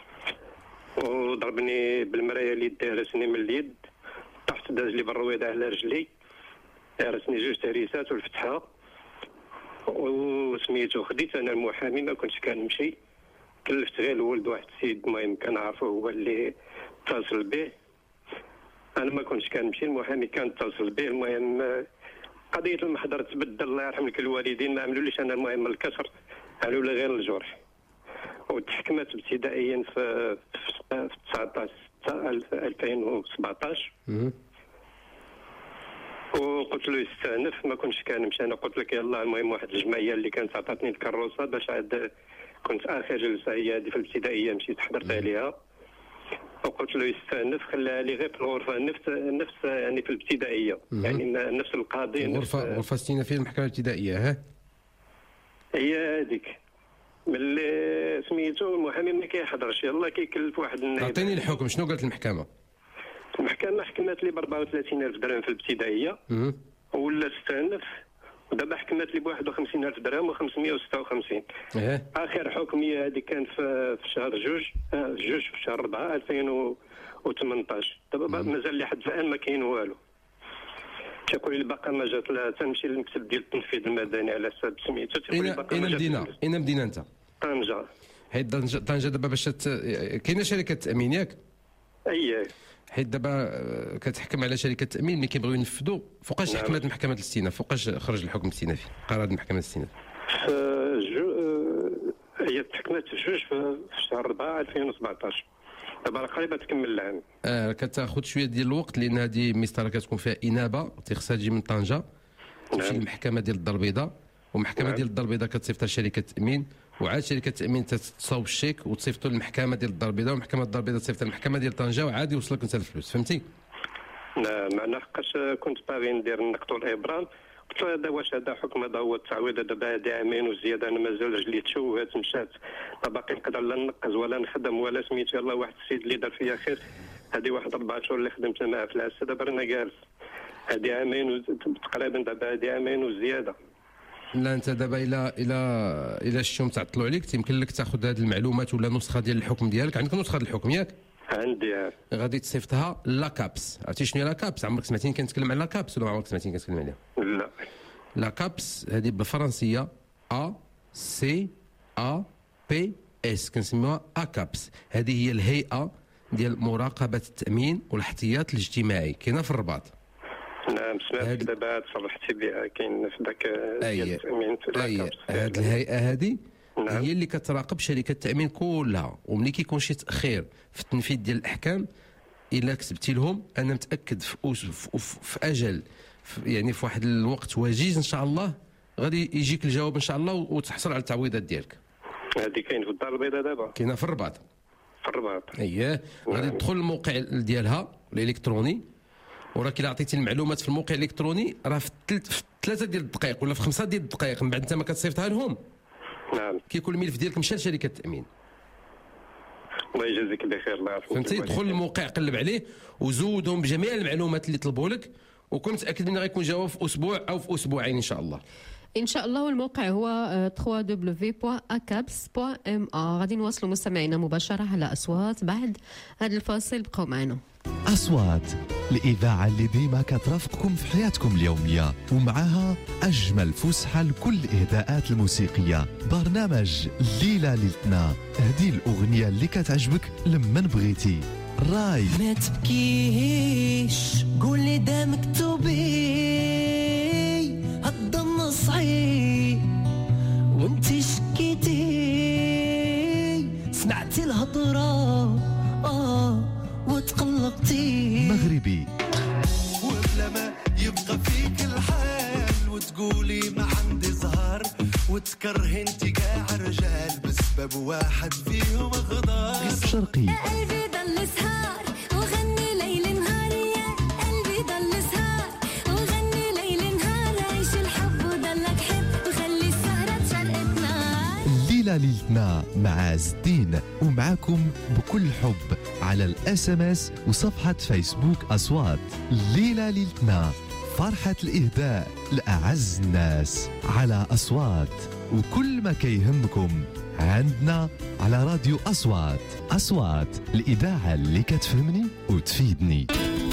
S16: وضربني بالمرايه اللي دارسني من اليد طحت داز لي بالرويضه على رجلي دارسني جوج تهريسات والفتحه وسميتو خديت انا المحامي ما كنتش كنمشي كلفت غير الولد واحد السيد المهم كنعرفه هو اللي اتصل به انا ما كنتش كنمشي المحامي كان اتصل به المهم آه، قضيه المحضر تبدل الله يرحم لك الوالدين ما عملوليش انا المهم الكسر عملوا لي غير الجرح وتحكمت ابتدائيا في في تسعطاش ألفين وسبعطاش وقلت له يستأنف ما كنتش كنمشي انا قلت لك يلاه المهم واحد الجمعيه اللي كانت عطاتني الكروسه باش عاد كنت اخر جلسه هي هذه في الابتدائيه مشيت حضرت عليها وقلت له يستأنف خلاها لي غير في الغرفه نفس نفس يعني في الابتدائيه يعني نفس القاضي نفس
S4: غرفه غرفه ستين في المحكمه الابتدائيه ها
S16: هي هذيك ملي سميتو المحامي ما كيحضرش يلاه كيكلف واحد النائب.
S4: اعطيني الحكم شنو قالت المحكمه؟
S16: المحكمه حكمت لي ب أربعة وثلاثين ألف درهم في الابتدائيه
S4: مم.
S16: ولا استأنف ودابا حكمت لي ب واحد وخمسين ألف درهم وخمسمائة وستة وخمسين.
S4: ايه
S16: اخر حكم هي هذه كان في في شهر جوج آه، جوج في شهر أربعة ألفين وثمنطاش. دابا مازال لحد الان ما كاين والو. تقول لي باقا ما جات لها تنمشي للمكتب ديال التنفيذ المدني على حساب سميتو تقول لي
S4: اين
S16: باقا
S4: اين
S16: ما جات
S4: مدينه اين مدينه انت؟
S16: طنجه.
S4: حيت طنجه طنجة دابا باش تت... كاينه شركه تامين ياك؟
S16: اييه
S4: حيت دابا آه، كتحكم على شركه تامين ملي كيبغيو ينفذوا فوقاش
S16: نعم.
S4: حكمت محكمه الاستئناف فوقاش خرج الحكم الاستئنافي قرار المحكمه الاستئنافي؟
S16: في جو آه، هي تحكمت في جوج في في شهر أربعة ألفين وسبعطاش. دابا قريبه تكمل العام.
S4: آه كتاخذ شويه ديال الوقت لان هذه مسطره كتكون فيها انابه تيخصها تجي من طنجه تمشي
S16: نعم.
S4: للمحكمه ديال الدار البيضاء والمحكمه
S16: نعم.
S4: ديال الدار البيضاء كتصيفط لشركه التامين وعاد شركه التامين تتصاوب الشيك وتصيفطو للمحكمه ديال الدار البيضاء ومحكمه الدار البيضاء تصيفط للمحكمه ديال طنجه وعاد يوصلك انت الفلوس فهمتي؟
S16: نعم انا حقاش كنت باغي ندير النقط والابرام قلت له هذا واش هذا حكم هذا هو التعويض دابا هادي عامين وزياده انا مازال رجلي تشوهات مشات ما باقي نقدر لا ننقز ولا نخدم ولا سميتو يلاه واحد السيد اللي دار فيا خير هذه واحد أربعة شهور اللي خدمت معاه في العسه دابا رانا جالس هذه عامين و- تقريبا دابا هذه عامين وزياده.
S4: لا انت دابا الى الى الى الشوم تعطلوا عليك يمكن لك تاخذ هذه المعلومات ولا نسخه ديال الحكم ديالك عندك نسخه ديال الحكم ياك؟
S16: عندي
S4: غادي تصيفطها لاكابس عرفتي شنو هي لاكابس؟ عمرك سمعتيني كنتكلم على لاكابس ولا ما عمرك سمعتيني كنتكلم عليها؟
S16: لا
S4: لاكابس هذه بالفرنسيه ا سي ا بي اس كنسميوها اكابس. هذه هي الهيئه ديال مراقبه التامين والاحتياط الاجتماعي كاينه في الرباط.
S16: نعم سمعت دابا صرحتي بها كاين في ذاك ديال التامين في
S4: اي
S16: اللاكابس.
S4: هذه الهيئه هذه هي اللي كتراقب شركه التامين كلها وملي كيكون شي تاخير في التنفيذ ديال الاحكام الا كتبتي لهم انا متاكد في, أس- في, في, في اجل في يعني في واحد الوقت وجيز ان شاء الله غادي يجيك الجواب ان شاء الله وتحصل على التعويضات ديالك.
S16: هذه كاين في الدار البيضاء دابا
S4: كاينه في الرباط.
S16: في الرباط.
S4: اييه غادي تدخل الموقع ديالها الالكتروني وراه كي عطيتي المعلومات في الموقع الالكتروني راه في الثلث في ثلاثه ديال الدقائق ولا في خمسه ديال الدقائق من بعد انت ما كتصيفطها لهم
S16: نعم
S4: كيكون الملف ديالك مشى لشركه التامين.
S16: الله يجازيك بخير الله يعافيك.
S4: فهمتي دخل الموقع قلب عليه وزودهم بجميع المعلومات اللي طلبوا لك وكنت متاكد انه غيكون جواب في اسبوع او في اسبوعين ان شاء الله.
S2: ان شاء الله. والموقع هو دبليو دبليو دبليو دوت اكابس دوت ام ا. غادي نواصلوا مستمعينا مباشره على اصوات بعد هذا الفاصل. بقوا معنا.
S1: أصوات، الإذاعة اللي ديما كترافقكم في حياتكم اليومية ومعها أجمل فسحة لكل الإهداءات الموسيقية. برنامج ليلة ليلتنا، هدي الأغنية اللي كتعجبك لما بغيتي. راي
S3: ما تبكيش قولي دا مكتوبي هالضن صعيب وانتي شكيتي سمعتي الهضرة آه وتقلقتي.
S1: مغربي
S8: وبلا ما يبقى فيك الحال وتقولي ما عندي زهر وتكره انت كاع رجال بسبب واحد فيهم غدار.
S1: شرقي
S9: قلبي ضل سهار وغني ليل نهار يا قلبي ضل سهار وغني ليل نهار عيش الحب وضلك حب وخلي السهرة تشرقت نار.
S1: الليلة ليلتنا مع عز الدين ومعاكم بكل حب على الاس ام اس وصفحة فيسبوك أصوات. الليلة ليلتنا، فرحة الإهداء لأعز الناس على أصوات، وكل ما كيهمكم عندنا على راديو أصوات. أصوات، الإذاعة اللي كتفهمني وتفيدني.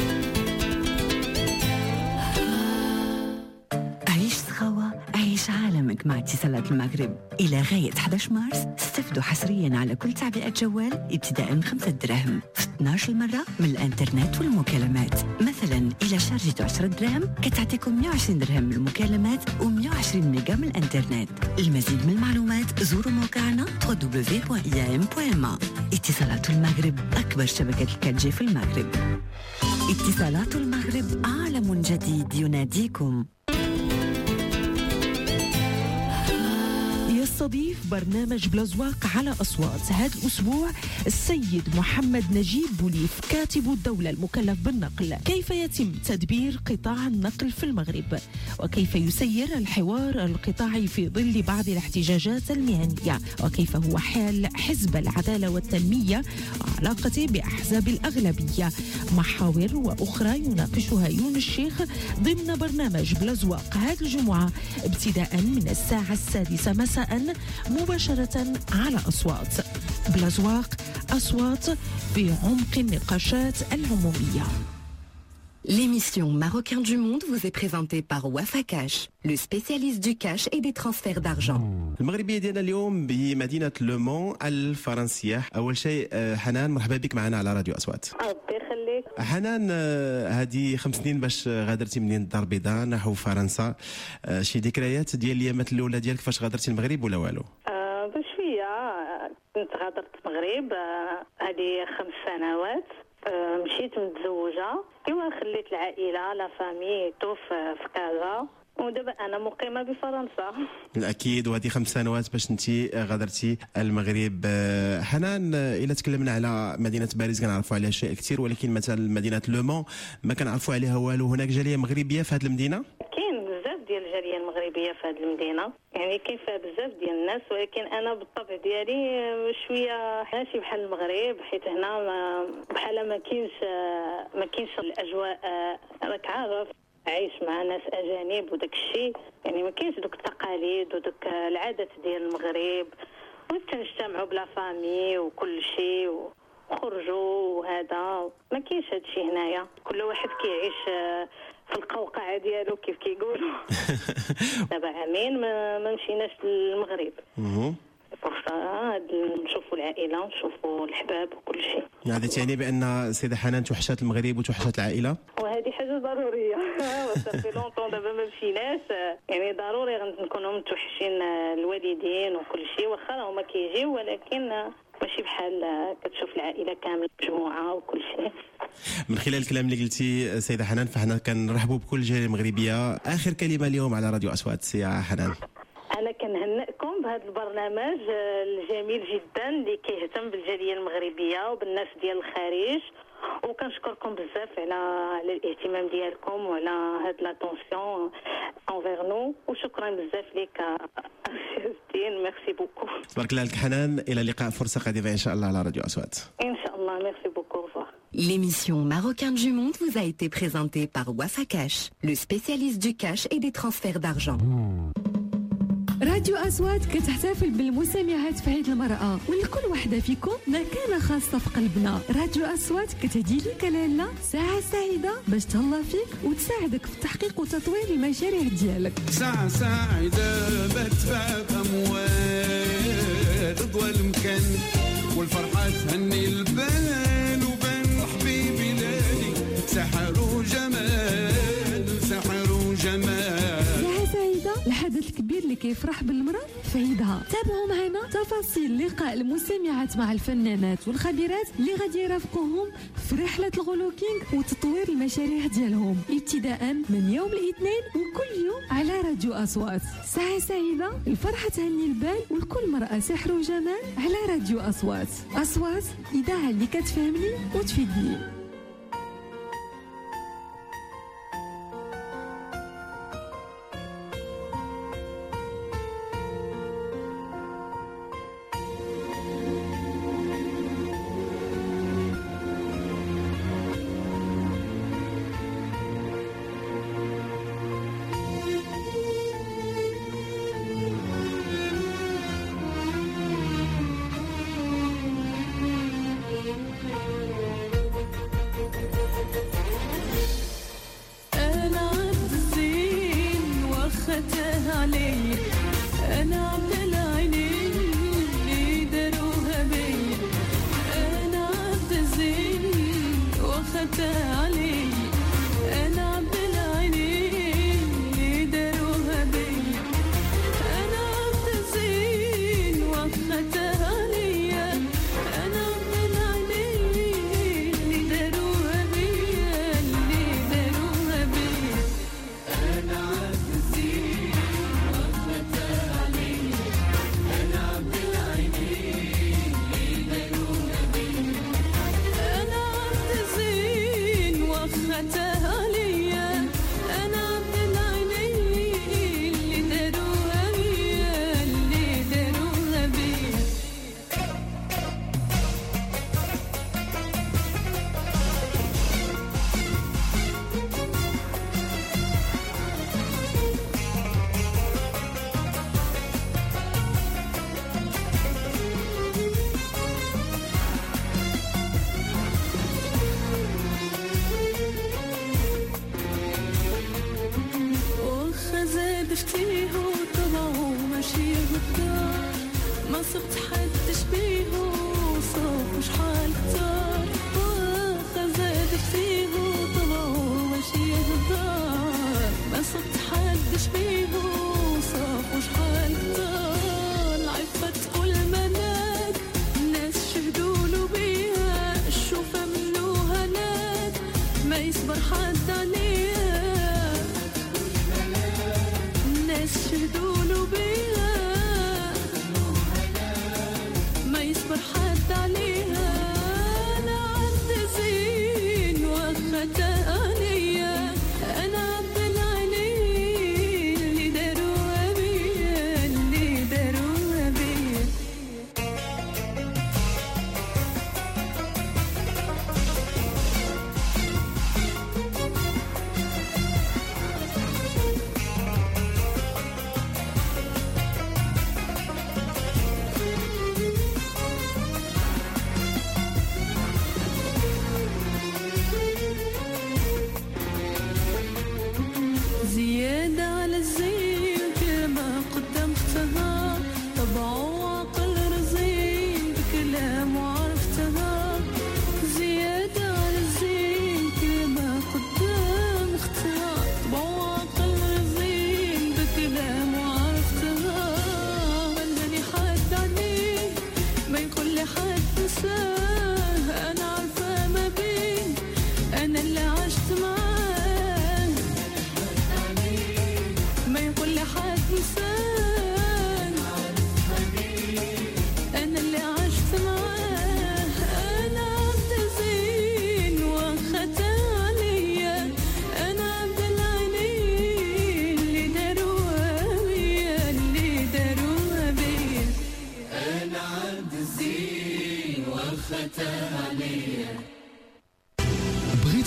S17: عيش سخاوة، عيش عالمك مع اتصالات المغرب. إلى غاية أحد عشر مارس استفدوا حصريا على كل تعبئة جوال ابتداء من خمسة دراهم في اثنتي عشرة مرة من الانترنت والمكالمات. مثلا إلى شارجة عشرة دراهم كتعطيكم مئة وعشرين درهم من المكالمات ومئة وعشرين ميجا من الانترنت. المزيد من المعلومات زوروا موقعنا دبليو دبليو دبليو دوت اي ام دوت ام ا. اتصالات المغرب، أكبر شبكة الكاتجي في المغرب. اتصالات المغرب، عالم جديد يناديكم.
S18: يستضيف برنامج بلازواق على أصوات هذا الأسبوع السيد محمد نجيب بوليف، كاتب الدولة المكلف بالنقل. كيف يتم تدبير قطاع النقل في المغرب، وكيف يسير الحوار القطاعي في ظل بعض الاحتجاجات المهنية، وكيف هو حال حزب العدالة والتنمية وعلاقته بأحزاب الأغلبية. محاور وأخرى يناقشها يونس الشيخ ضمن برنامج بلازواق هذه الجمعة ابتداء من الساعة السادسة مساء مباشرة على أصوات. بلازواق، أصوات في عمق النقاشات العمومية.
S17: L'émission Marocain du Monde vous est présentée par Wafa Cash, le spécialiste du cash et des transferts d'argent.
S19: المغربية ديالنا اليوم بمدينة لومون الفرنسية. أول شيء حنان، مرحبا بك معنا على راديو أصوات.
S5: ربي يخليك.
S19: حنان، هذه خمس سنين باش غادرتي من الدار البيضاء نحو فرنسا. شي ذكريات ديال الأيامات الأولى ديالك فاش غادرتي المغرب ولا والو؟
S5: آه بشوية كنت غادرت المغرب هذه خمس سنوات. أه مشيت متزوجة، ايوا خليت العائلة لا فامي تو في كازا، ودابا انا مقيمة بفرنسا.
S19: اكيد، وهذه خمس سنوات باش انتي غادرتي المغرب. حنان، الا تكلمنا على مدينة باريس كنعرفوا عليها شيء كثير، ولكن مثلا مدينة لومون ما كنعرفوا عليها والو. هناك جالية مغربية في هذه المدينة؟
S5: كاين بزاف ديال الجالية المغربية في هذه المدينة، يعني كاين فيها بزاف ديال الناس، ولكن انا بالطبع ديالي شويه ماشي بحال المغرب، حيت هنا بحال ما كاينش ما كاينش الاجواء. راك عارف عايش مع ناس اجانب وداك الشيء، يعني ما كاينش دوك التقاليد ودوك العادات ديال المغرب، وتنجتمعوا بلا فامي وكل شيء وخرجوا وهذا. ما كاينش هذا الشيء هنايا، كل واحد كيعيش في القوقعه ديالو كيف كيقولوا. دابا عامين ما, ما مشيناش للمغرب، فرصه نشوفوا العائله ونشوفوا الحباب وكل شيء.
S19: هذا يعني بان سيده حنان توحشات المغرب وتوحشات العائله،
S5: وهذه حاجه ضروريه. وصافي لونطون دابا ما مشيناش، يعني ضروري غنكونوا متوحشين الوالدين وكل شيء، واخا هما كيجيو ولكن ماشي بحال كتشوف العائله كامله مجموعه وكل شيء.
S19: من خلال الكلام اللي قلتي سيده حنان فاحنا كنرحبوا بكل الجاليه المغربيه. اخر كلمه اليوم على راديو اصوات يا حنان.
S5: انا كنهنئكم بهذا البرنامج الجميل جدا اللي كيهتم بالجاليه المغربيه وبالناس ديال الخارج، وكنشكركم بزاف على على الاهتمام ديالكم وعلى هاد لاتونسيون انفير نو، وشكرا بزاف ليك الدين. ميرسي بوكو.
S19: تبارك الله لك حنان، الى اللقاء، فرصه قادمه ان شاء الله على راديو اصوات.
S5: ان شاء الله. ميرسي بوكو.
S17: L'émission Marocain du Monde vous a été présentée par Wafa Cash, le spécialiste du cash et des transferts d'argent.
S20: راديو أصوات كتحتفل بالمسامعات في عيد المرأة، ولكل واحدة فيكم مكانة خاصة في قلبنا. راديو أصوات كتهدي لك لالا ساعة سعيدة باش تهلا فيك وتساعدك في تحقيق وتطوير المشاريع ديالك.
S8: ساعة سعيدة بتفاق أموال رضوى المكان والفرحة تهني البال وبان حبيبي لالي سحر وجمال سحر وجمال.
S20: ساعة سعيدة الحدث الكبير اللي كيفرح بالمرأة في عيدها. تابعوا معنا تفاصيل لقاء المستمعات مع الفنانات والخبيرات اللي غادي يرافقوهم في رحلة الغلوكينغ وتطوير المشاريع ديالهم ابتداء من يوم الاثنين وكل يوم على راديو أصوات. ساعة سعيدة الفرحة تهني البال ولكل مرأة سحر وجمال على راديو أصوات. أصوات إذاعة اللي كتفهمني وتفيدني.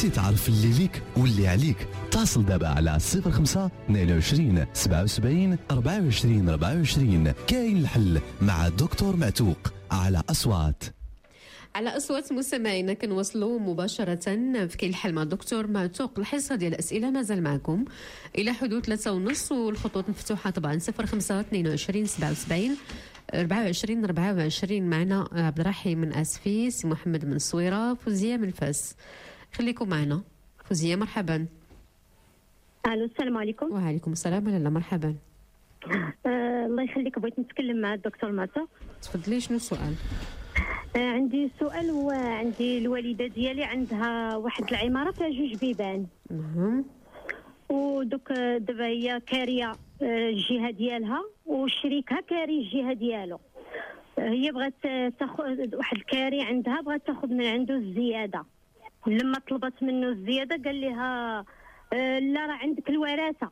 S1: بغيتي تعرف اللي ليك واللي عليك اتصل دابا على صفر خمسة اثنين وعشرين سبعة وسبعين أربعة وعشرين أربعة وعشرين. كاين الحل مع الدكتور معتوق على أصوات.
S2: على أصوات مستمعينا كنوصلوا مباشرة في كاين الحل مع الدكتور معتوق. الحصة ديال الأسئلة مازال معكم إلى حدود ثلاثة ونص، والخطوط مفتوحة طبعا صفر خمسة اثنين وعشرين سبعة وسبعين أربعة وعشرين أربعة وعشرين. معنا عبد الرحيم من أسفيس، محمد من الصويرة، فوزية من فاس. خليكم معنا. فوزية مرحبا.
S21: الو السلام عليكم.
S2: وعليكم السلام ورحمة الله. مرحبا.
S21: آه الله يخليك، بغيت نتكلم مع الدكتور معتوق.
S2: تفضلي، شنو السؤال؟
S21: آه عندي سؤال. هو عندي الوالده ديالي عندها واحد العماره فيها جوج بيبان.
S2: نعم.
S21: ودوك دابا هي كاريه الجهه ديالها وشريكها كاري الجهه ديالو. هي بغات تاخذ واحد الكاري عندها، بغات تاخذ من عنده الزياده. لما طلبت منه الزياده قال لها آه لا راه عندك الوراثه.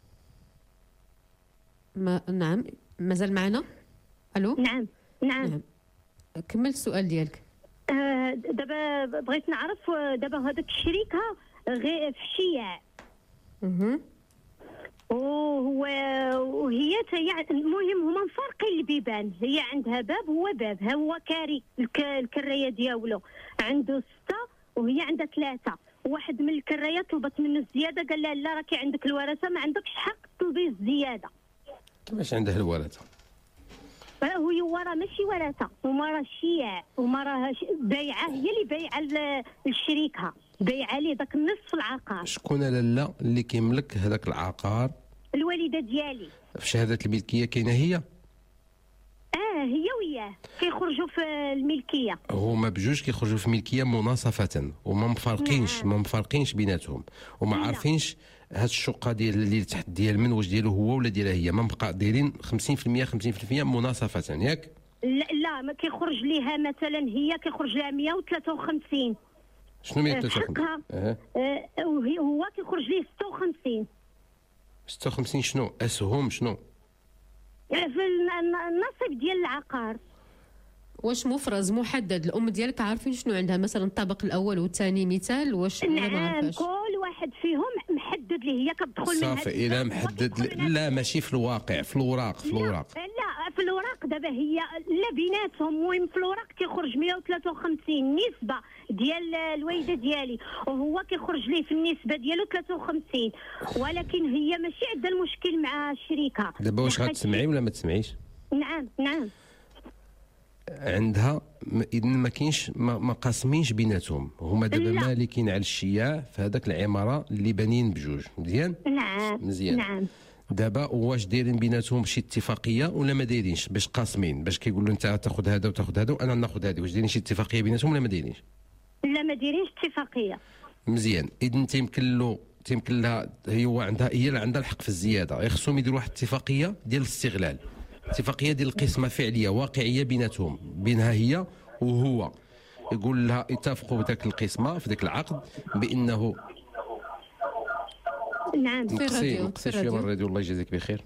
S2: ما نعم، مازال معنا. الو.
S21: نعم نعم, نعم.
S2: كمل السؤال ديالك.
S21: آه دابا بغيت نعرف، دابا هذاك شريكها غير في الشياع.
S2: اها.
S21: وهو وهي تاهي، المهم هما مفارقين البيبان. هي عندها باب هو باب، هو كاري الكرايه ديالو عنده ستة وهي عندها ثلاثة. واحد من الكرايه طلبت منه الزياده، قال لها لا راكي عندك الورثه، ما عندكش حق تطلبي الزياده.
S4: كيفاش عندها الورثه؟
S21: هو ورا ماشي ورثه، هما راه شياع، هما راه بايعه، هي اللي بايعه لشريكها، بايعه ليه داك النصف العقار.
S4: شكون لاله اللي كيملك هذاك العقار؟
S21: الوالده ديالي.
S4: في شهاده الملكيه كاينه هي؟
S21: اه هي وياه كيخرجوا في الملكيه.
S4: هما بجوج كيخرجوا في الملكيه مناصفه، وما مفارقينش. نعم. ما مفارقينش بيناتهم، وما عارفينش هاد الشقه ديال اللي تحت ديال من واش ديالو هو ولا ديالها هي. ما بقى دايرين خمسين في المية خمسين في المية مناصفه، ياك؟
S21: لا لا، ما كيخرج ليها مثلا، هي كيخرج لها مية وثلاثة وخمسين.
S4: شنو مية وثلاثة وخمسين؟
S21: اه اه هو كيخرج ليه ستة وخمسين.
S4: ستة وخمسين شنو؟ اسهم شنو؟
S21: في النصيب ديال العقار.
S2: واش مفرز محدد؟ الام ديالك عارفين شنو عندها مثلا الطبق الاول والثاني مثال؟ واش
S21: نعم، ما عارفاش؟ كل واحد فيهم محدد ليه، هي كتدخل من
S4: صافي. الى محدد لا ماشي في الواقع، في الوراق. في الوراق
S21: لا, لا في الوراق دابا هي لا بيناتهم. المهم في الوراق كيخرج مية وثلاثة وخمسين نسبه ديال الوالده ديالي، وهو كيخرج ليه في النسبه ديالو ثلاثة وخمسين. ولكن هي ماشي عندها المشكل مع الشريكه.
S4: دابا واش غتسمعي ولا ما تسمعيش؟
S21: نعم نعم.
S4: عندها اذا ما كاينش، ما قاسمينش بيناتهم. هما دابا مالكين على الشياع في هذاك العماره اللي بانين بجوج. مزيان.
S21: نعم
S4: مزيان.
S21: نعم.
S4: دابا واش دايرين بيناتهم شي اتفاقيه ولا ما دايرينش؟ باش قاسمين، باش كيقولوا انت تاخذ هذا وتاخذ هذا وانا ناخذ هذه. واش دايرين شي اتفاقيه بيناتهم ولا ما دايرينش؟
S21: لا ما دايرينش اتفاقيه.
S4: مزيان. اذا تيمكن له تيمكن لها، هي عندها هي اللي عندها الحق في الزياده. خصهم يديروا واحد الاتفاقيه ديال الاستغلال، اتفاقيه ديال القسمه فعليه واقعيه بيناتهم، بينها هي وهو. يقول لها اتفقوا بداك القسمه في ذاك العقد بانه
S21: نعم.
S2: في الراديو
S4: نقصي شويه من الراديو. الله يجازيك بخير.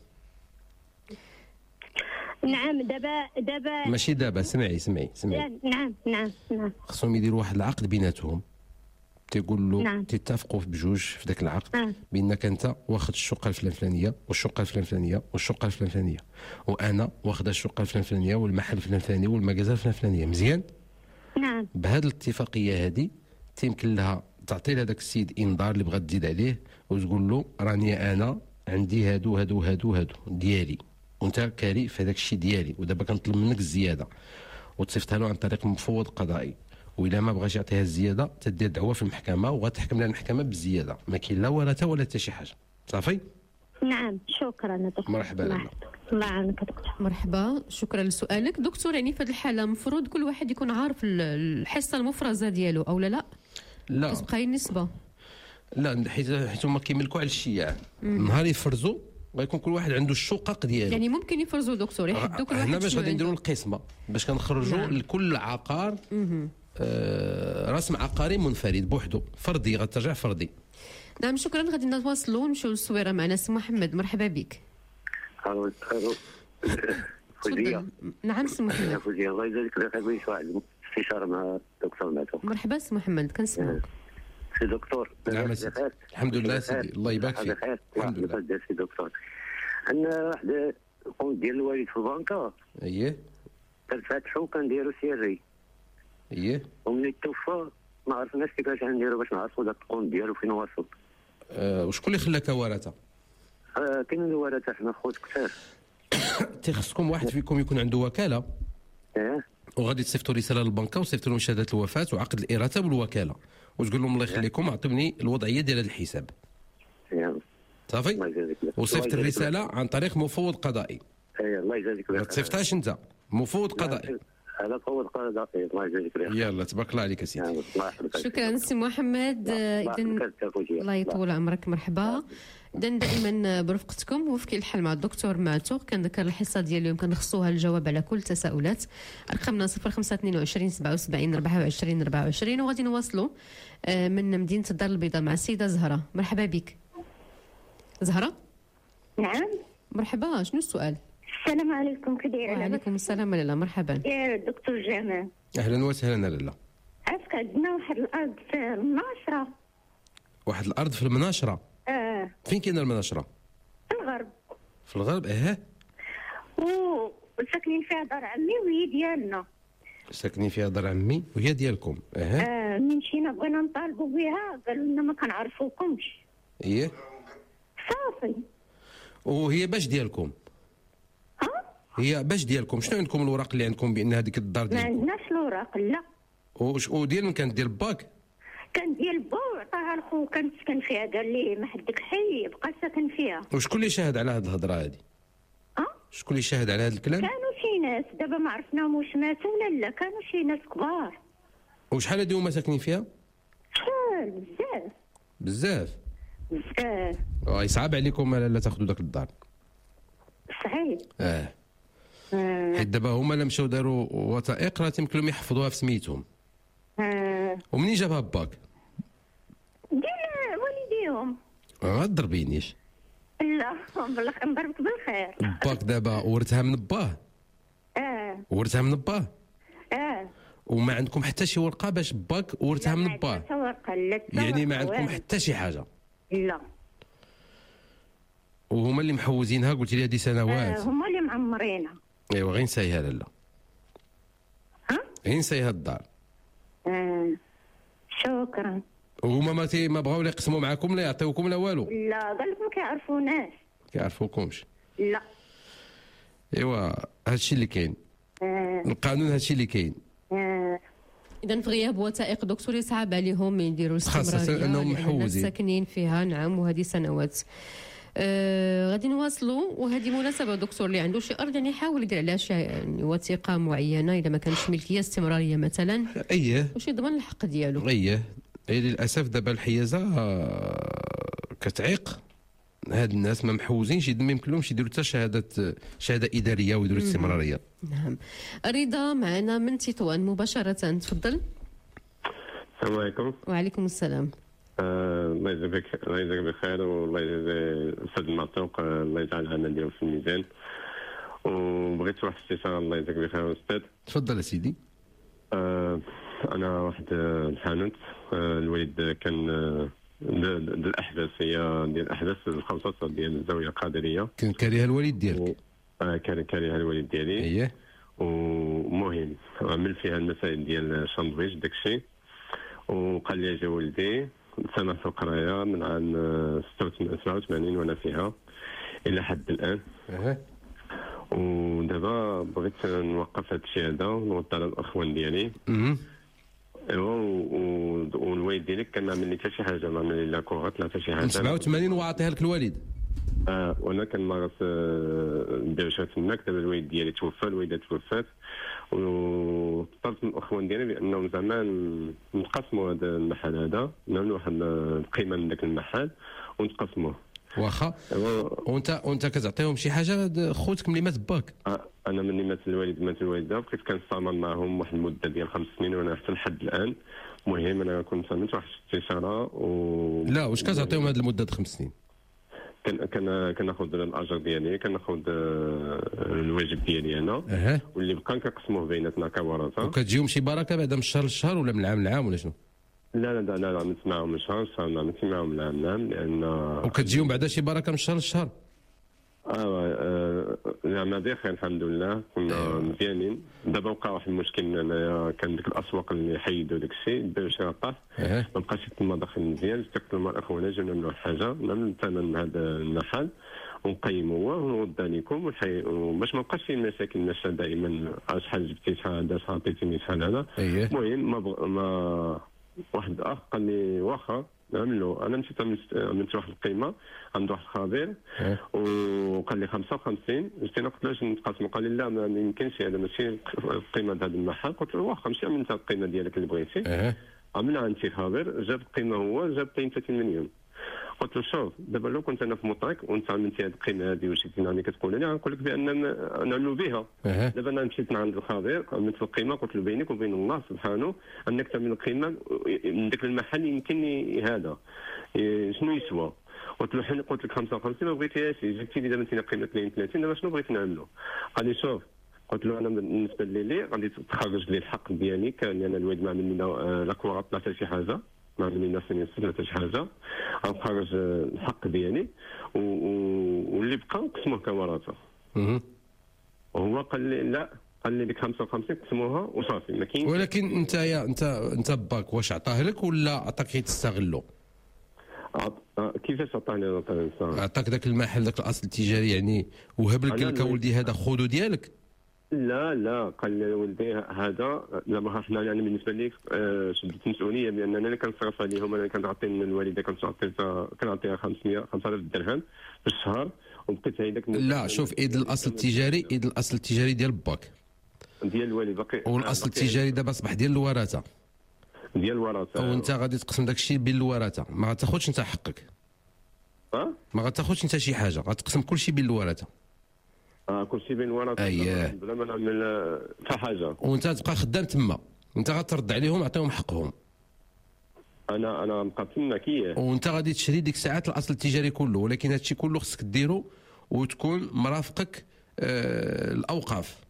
S21: نعم. دابا دابا
S4: ماشي دابا، سمعي سمعي سمعي.
S21: نعم نعم نعم.
S4: خصهم يديروا واحد العقد بيناتهم، تيقول له
S21: نعم.
S4: تتفقوا بجوج في ذاك العقد
S21: نعم.
S4: بانك انت واخد الشقه الفلان الفلانيه والشقه الفلان الفلانيه والشقه الفلان الفلانيه، وانا واخد الشقه الفلان الفلانيه والمحل الفلان الفلاني والمكازا الفلان الفلانيه. مزيان.
S21: نعم.
S4: بهذه الاتفاقيه هذه تيمكن لها تعطي لهذاك السيد انذار اللي بغات تزيد عليه، وتقول له راني انا عندي هادو هادو هادو هادو ديالي، وانت كاري في هذاك الشيء ديالي، ودابا كنطلب منك الزياده، وتصيفطها له عن طريق مفوض قضائي. وإلا ما بغاش يعطيها الزياده تدير دعوه في المحكمه، وغتحكم لها المحكمه بالزياده. ما كاين لا ورثه ولا حتى شي حاجه. صافي.
S21: نعم. شكرا دكتور.
S4: مرحبا لله.
S21: الله يعاونك دكتور.
S2: مرحبا، شكرا لسؤالك دكتور. يعني في هذه الحاله مفروض كل واحد يكون عارف الحصه المفرزه ديالو او لا لا؟
S4: لا
S2: كتبقى النسبه.
S4: لا حيت حيت هما كيملكوا على الشياع. نهار يفرزوا غيكون كل واحد عنده الشقق ديالو.
S2: يعني ممكن يفرزوا دكتور، يحدوا كل واحد.
S4: هنا باش غادي نديروا القسمه، باش كنخرجوا نعم. لكل عقار آه رسم عقاري منفرد بوحدو، فردي، غترجع فردي.
S2: نعم شكرا. غادي نتواصلوا نمشيو للصويره معنا سي محمد. مرحبا بك.
S22: الو الو. فوزيه.
S2: نعم سي محمد.
S22: فوزيه الله يجازيك بخير. بغيت واحد الاستشاره مع الدكتور معتوق.
S2: مرحبا سي محمد، كنسمعك.
S22: سي دكتور.
S4: نعم سيدي. الحمد لله سيدي، الله يبارك فيك.
S22: الحمد لله سي دكتور. عندنا واحد الكونت ديال الوالد في البنكه.
S4: اييه.
S22: كنفتحو كنديرو سيري.
S4: اييه.
S22: وملي توفى ما عرفناش كيفاش غنديرو باش نعرفو داك الكونت ديالو فين واصل.
S4: أه وشكون اللي خلاك ورثه؟
S22: آه كاين الورثه حنا خوت كثار.
S4: تيخصكم واحد فيكم يكون عنده وكاله.
S22: اه.
S4: وغادي تصيفطوا رساله للبنكه وصيفطوا لهم شهاده الوفاه وعقد الإراثة بالوكاله، وتقول لهم الله يخليكم اعطوني الوضعيه ديال هذا الحساب. صافي. وصيفط الرساله عن طريق مفوض قضائي.
S22: اي الله يجازيك
S4: ما تصيفطهاش انت، مفوض قضائي.
S22: هذا مفوض قضائي. الله يجازيك بخير.
S4: يلا تبارك الله عليك سيدي.
S2: شكرا سي محمد. اذا الله يطول عمرك. مرحبا. اذا دائما برفقتكم وفي كل حال مع الدكتور معتوق. كنذكر الحصه ديال اليوم كنخصوها الجواب على كل التساؤلات. ارقامنا صفر خمسة اثنين وعشرين سبعة وسبعين أربعة وعشرين أربعة وعشرين، وغادي نواصلوا من مدينه الدار البيضاء مع السيده زهره. مرحبا بك زهره.
S21: نعم
S2: مرحبا. شنو السؤال؟
S21: السلام عليكم. كي دايره؟
S2: وعليكم السلام لاله. مرحبا
S21: يا دكتور جمال.
S4: اهلا وسهلا لاله.
S21: عرفت عندنا واحد الارض في المناصره.
S4: واحد الارض في المناشره؟
S21: اه.
S4: فين كاينه المناشره؟
S21: في الغرب.
S4: في الغرب. اه.
S21: وساكنين فيها دار عمي وهي ديالنا.
S4: ساكنين فيها دار عمي وهي ديالكم. اه.
S21: اه من مشينا بغينا نطالبوا بها قالوا لنا ما كنعرفوكمش.
S4: ايه.
S21: صافي.
S4: وهي باش ديالكم؟ هي باش ديالكم؟ شنو عندكم الوراق اللي عندكم بان هذيك الدار ديالكم؟
S21: ما عندناش الوراق لا.
S4: وش وديال من كانت ديال باك؟
S21: كان ديال با وعطاها لخو كان سكن فيها قال لي ما حدك حي بقى ساكن فيها.
S4: وشكون اللي شاهد على هذه الهضره هذه؟
S21: اه
S4: شكون اللي شاهد على هذا الكلام؟
S21: كانوا شي ناس دابا ما عرفناهم واش ماتوا ولا لا. كانوا شي ناس كبار.
S4: وشحال هادي هما ساكنين فيها؟
S21: شحال بزاف
S4: بزاف
S21: بزاف.
S4: اه يصعب عليكم لا تاخذوا داك الدار.
S21: صحيح.
S4: اه حيت دابا هما لا مشاو داروا وثائق راه يمكن لهم يحفظوها في سميتهم.
S21: اه
S4: ومنين جابها باك؟
S21: ديال والديهم.
S4: ما تضربينيش.
S21: لا والله نضربك بالخير.
S4: باك دابا ورثها من باه؟
S21: اه
S4: ورثها من باه؟
S21: اه
S4: وما عندكم حتى شي ورقه باش باك ورثها من باه؟
S21: لا ورقه لا.
S4: يعني ما عندكم حتى شي حاجه؟
S21: لا.
S4: وهما اللي محوزينها قلت لي هذه سنوات.
S21: آه هما اللي معمرينها.
S4: ايوا غير نسايها لالا.
S21: ها؟
S4: غير نسايها الدار.
S21: آه. شكرا.
S4: وهما ما تي ما بغاو لا يقسموا معاكم لا يعطيوكم لا والو؟
S21: لا قال لك ما كيعرفوناش.
S4: كيعرفوكمش؟
S21: لا.
S4: ايوا هادشي اللي كاين.
S21: آه.
S4: القانون هادشي اللي كاين.
S21: آه.
S2: اذا في غياب وثائق دكتور يصعب عليهم يديروا استمراريه
S4: خاصه انهم محوزين
S2: ساكنين فيها. نعم وهذه سنوات. آه غادي نواصلوا. وهذه مناسبه دكتور اللي عنده شي ارض يعني يحاول يدير عليها شي يعني وثيقه معينه اذا ما كانش ملكيه استمراريه مثلا.
S4: اييه.
S2: واش يضمن الحق ديالو.
S4: اييه. اي للاسف دابا الحيازه كتعيق هاد الناس ما محوزينش ما يمكن لهمش يديروا حتى شهاده شهاده اداريه ويديروا استمراريه.
S2: نعم. رضا معنا من تطوان مباشره. تفضل.
S6: السلام عليكم.
S2: وعليكم السلام.
S6: الله يجزاك الله يجزاك بخير والله يجزي الاستاذ المعتوق الله يجعل العمل ديالو في الميزان. وبغيت واحد الاستشاره الله يجزاك بخير استاذ.
S4: تفضل سيدي.
S6: آه انا واحد الحانوت آه الوالد كان آه ديال الاحداث هي ديال الاحداث الخمسة ديال الزاويه القادريه.
S4: كان كاريها الوالد ديالك؟
S6: اه كان كاريها الوالد ديالي.
S4: اييه.
S6: ومهم عمل فيها المسائل ديال الشاندويتش داكشي. وقال لي اجا ولدي سنه في القرايه من عام سبعة وثمانين وانا فيها الى حد الان.
S4: اها.
S6: ودابا بغيت نوقف هذا الشيء هذا ونوضع على الاخوان ديالي.
S4: اها.
S6: ايوا والوالد ديالك كان ما عمل لي حتى شي حاجه ما عمل لي لا كوغات لا حتى شي حاجه.
S4: سبعة وثمانين وعطيها لك الوالد؟
S6: اه وانا كنمارس ندير شي تماك. دابا الوالد ديالي توفى الوالده توفات وطلبت من الاخوان ديالي بانهم زعما نقسموا هذا المحل هذا نعملوا واحد القيمه من ذاك المحل ونتقسموه.
S4: واخا. وانت وانت كتعطيهم شي حاجه خوتك ملي مات باك؟
S6: آه انا ملي مات الوالد مات الوالده بقيت كنستعمر معهم واحد المده ديال خمس سنين وانا حتى لحد الان. المهم انا كنت صممت واحد الاستشاره و
S4: لا واش كتعطيهم هذه المده خمس سنين؟
S6: كان كان كناخذ الاجر ديالي كناخذ الواجب ديالي انا.
S4: أه.
S6: واللي بقى كنقسموه بيناتنا كورثه.
S4: وكتجيهم شي بركه بعد من الشهر للشهر ولا من العام للعام ولا شنو؟
S6: لا لا لا لا ما نسمعهم شهر شهر ما نسمعهم لا نعم لان
S4: وكتجيهم بعدا شي بركه من شهر لشهر.
S6: اه زعما بخير الحمد لله كنا مزيانين. دابا وقع واحد المشكل انايا كان ديك الاسواق اللي حيدوا داك الشيء داو شي غطاس ما بقاش تما داخل مزيان. استقبلوا مع الاخوان جاونا من واحد الحاجه من الثمن هذا المحل ونقيموه ونرد عليكم باش ما بقاش فيه مشاكل. الناس دائما شحال جبتي شحال هذا شحال عطيتيني شحال هذا. المهم ما, بغ... ما واحد اخ قال لي واخا نعملوا. انا مشيت عملت واحد القيمه عند واحد الخبير وقال لي خمسة وخمسين. جيت انا قلت له واش نتقاسموا؟ قال لي لا ما يمكنش هذا ماشي القيمه هذا المحل. قلت له واخا ماشي عملت القيمه ديالك اللي بغيتي. عملنا عند شي خبير جاب القيمه هو جاب اثنين وثلاثين مليون. قلت له شوف دابا لو كنت انا في مطريق وانت عملتي هذه القيمه هذه وجيتي نعمل كتقول لي غنقول لك بان نعملوا بها. دابا انا مشيت عند الخبير عملت القيمه قلت له بينك وبين الله سبحانه انك تعمل القيمه من ذاك المحل يمكن هذا شنو يسوى. قلت له حنا قلت لك خمسة وخمسين ما بغيتيهاش جبتي لي دابا انت قيمه اثنين وثلاثين دابا شنو بغيت نعملوا؟ قال لي شوف قلت له انا بالنسبه لي لي غادي تخرج لي الحق ديالي كان انا الوالد ما عمل لنا لاكوار طلعت شي حاجه ما عمل لنا سنين حتى شي حاجه غنخرج الحق ديالي واللي بقى نقسموه كورثه. وهو قال لي لا قال لي ديك خمسة وخمسين قسموها وصافي ما كاينش.
S4: ولكن انت يا انت انت باك واش عطاه لك ولا عطاك غير تستغلو؟
S6: كيفاش عطاني؟
S4: عطاك ذاك المحل ذاك الاصل التجاري يعني وهب لك لك ولدي هذا خذو ديالك؟
S6: لا لا قال لي ولدي هذا دابا حنا يعني بالنسبه لي شدت مسؤوليه بان انا اللي كنصرف عليهم. انا كنعطي الوالده كنعطيها كنعطيها خمسمية خمسة آلاف درهم في الشهر وبقيت هيداك.
S4: لا شوف ايد الاصل التجاري ايد الاصل التجاري ديال باك
S6: ديال الوالد باقي
S4: والاصل التجاري دابا اصبح ديال الورثه
S6: ديال الورثه
S4: وانت غادي تقسم داك الشيء بين الورثه. ما غتاخذش انت حقك.
S6: ها
S4: ما غتاخذش انت شي حاجه غتقسم كل شيء بين الورثه.
S6: اه كل شيء بين الورثه
S4: اييه
S6: بلا ما نعمل حتى حاجه.
S4: وانت تبقى خدام تما انت غترد عليهم عطيهم حقهم.
S6: انا انا نبقى تماك اييه
S4: وانت غادي تشري ديك الساعات الاصل التجاري كله. ولكن هذا الشيء كله خصك ديرو وتكون مرافقك آه الاوقاف.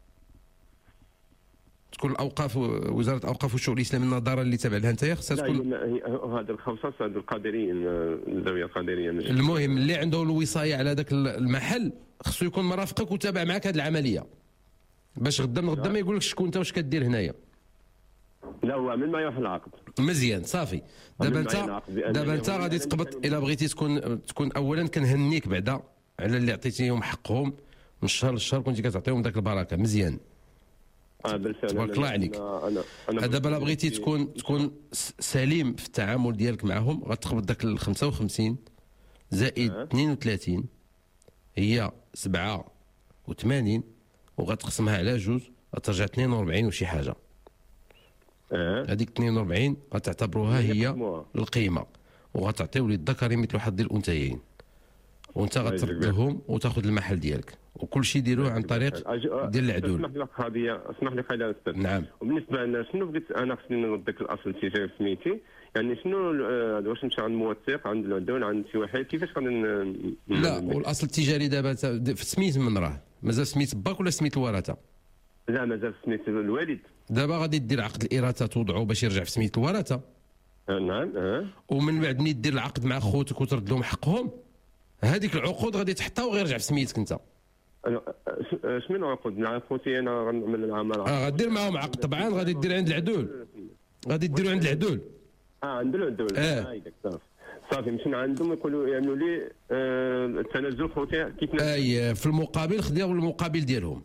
S4: تكون الاوقاف وزاره الاوقاف والشؤون الاسلاميه النظاره اللي تابع لها انت خصها تكون
S6: هذا الخصاص هذا القادريين الزاويه القادريه.
S4: المهم اللي عنده الوصايه على ذاك المحل خصو يكون مرافقك وتابع معك هذه العمليه باش غدا من غدا ما يقولكش شكون انت واش كدير هنايا.
S6: لا هو عمل معايا واحد العقد
S4: مزيان صافي. دابا انت دابا انت غادي تقبض الا بغيتي تكون تكون اولا كنهنيك بعدا على اللي عطيتيهم حقهم من الشهر للشهر كنتي كتعطيهم ذاك البركه مزيان.
S6: اه
S4: تبارك الله عليك. دابا الا بغيتي تكون تكون سليم في التعامل ديالك معهم غتقبض داك ال خمسة وخمسين زائد اثنين وثلاثين هي سبعة وثمانين وغتقسمها على جوج غترجع اثنين وأربعين وشي حاجه. هذيك اثنين وأربعين غتعتبروها هي القيمه وغتعطيو للذكر مثل حظ الانثيين وانت غتردهم وتاخذ المحل ديالك وكل شيء ديروه عن طريق ديال العدول.
S6: اسمح لي خاضيه اسمح لي خالد استاذ.
S4: نعم.
S6: وبالنسبه لنا شنو بغيت انا خصني نرد داك الاصل التجاري في سميتي يعني شنو واش نمشي عند موثق عند العدول عند شي واحد كيفاش غادي؟
S4: لا والاصل التجاري دابا في سميت من راه مازال سميت باك ولا سميت الورثه؟
S6: لا مازال سميت الوالد.
S4: دابا غادي دير عقد الإراثة توضعو باش يرجع في سميت الورثه.
S6: نعم اه
S4: ومن بعد ملي دير العقد مع خوتك وترد لهم حقهم هذيك العقود غادي تحطها وغيرجع في سميتك انت.
S6: شمن العقود مع خوتي انا غنعمل العمل؟
S4: اه غدير معاهم عقد طبعا غادي دير عند العدول غادي ديروا عند العدول.
S6: اه عند العدول
S4: اه
S6: صافي صافي مشينا عندهم يقولوا يعملوا لي آه التنازل خوتي كيف
S4: اي في المقابل خداو المقابل ديالهم.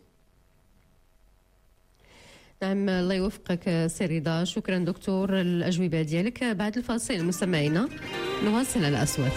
S2: نعم الله يوفقك سي رضا. شكرا دكتور الأجوبة ديالك. بعد الفاصل مستمعينا نواصل الأصوات.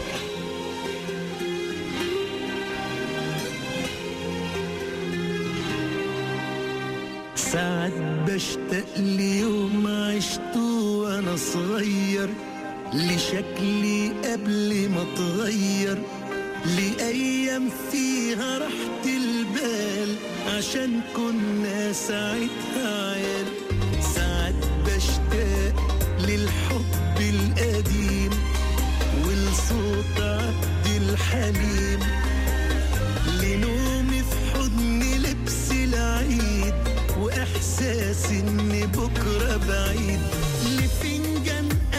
S8: ساعات بشتاق ليوم عشته وانا صغير لشكلي قبل ما اتغير لأيام فيها راحة البال عشان كنا ساعتها عيال. ساعات بشتاق للحب القديم ولصوت عبد الحليم لنومي في حضن لبس العيد وإحساس إن بكرة بعيد لفنجان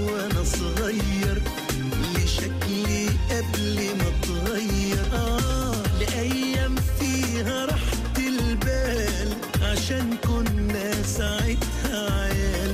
S8: وانا صغير لشكلي قبل ما اتغير آه لأيام فيها راحة البال عشان كنا ساعتها عيال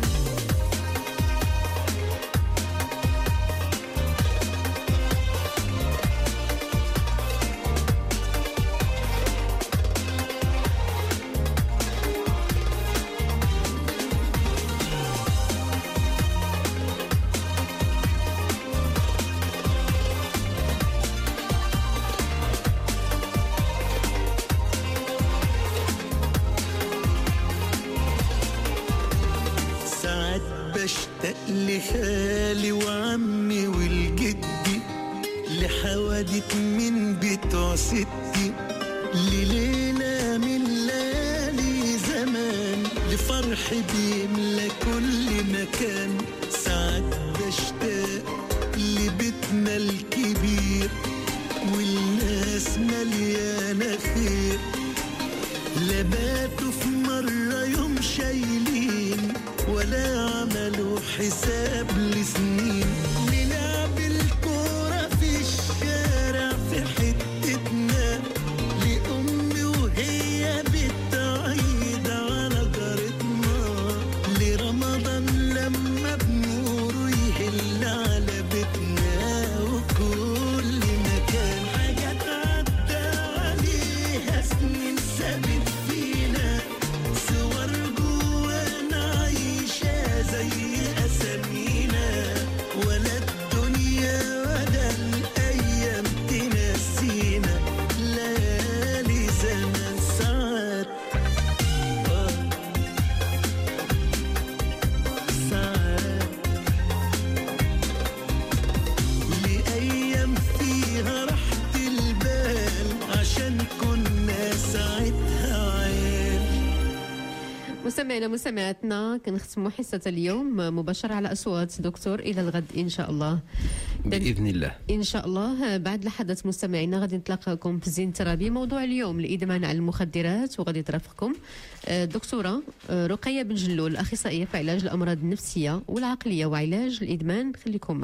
S8: بشتاق لخالي وعمي والجدي لحوادث من بتوع ستي لليلة من ليالي زمان لفرح بيملى كل مكان ساعات بشتاق لبيتنا الكبير والناس مليانة خير لباتوا في مرة يوم شايلين ولا عملوا حساب لسنين نلعب الكورة في الشارع في حتتنا لأمي وهي بتعيد على جارتنا لرمضان لما بنوره يهل على بيتنا وكل مكان حاجات عدى عليها سنين ثابت فينا صور جوانا عايشة زي أسامينا ولا الدنيا ولا الأيام تنسينا ليالي زمان ساعات آه ساعات لأيام فيها راحة البال عشان كنا ساعتها عيال.
S2: مستمعينا مستمعاتنا كنختموا حصة اليوم مباشرة على أصوات دكتور إلى الغد إن شاء الله
S4: بإذن الله.
S2: إن شاء الله بعد لحظات مستمعينا غادي نتلاقاكم في زين ترابي موضوع اليوم الإدمان على المخدرات وغادي ترافقكم الدكتورة رقية بن جلول أخصائية في علاج الأمراض النفسية والعقلية وعلاج الإدمان. خليكم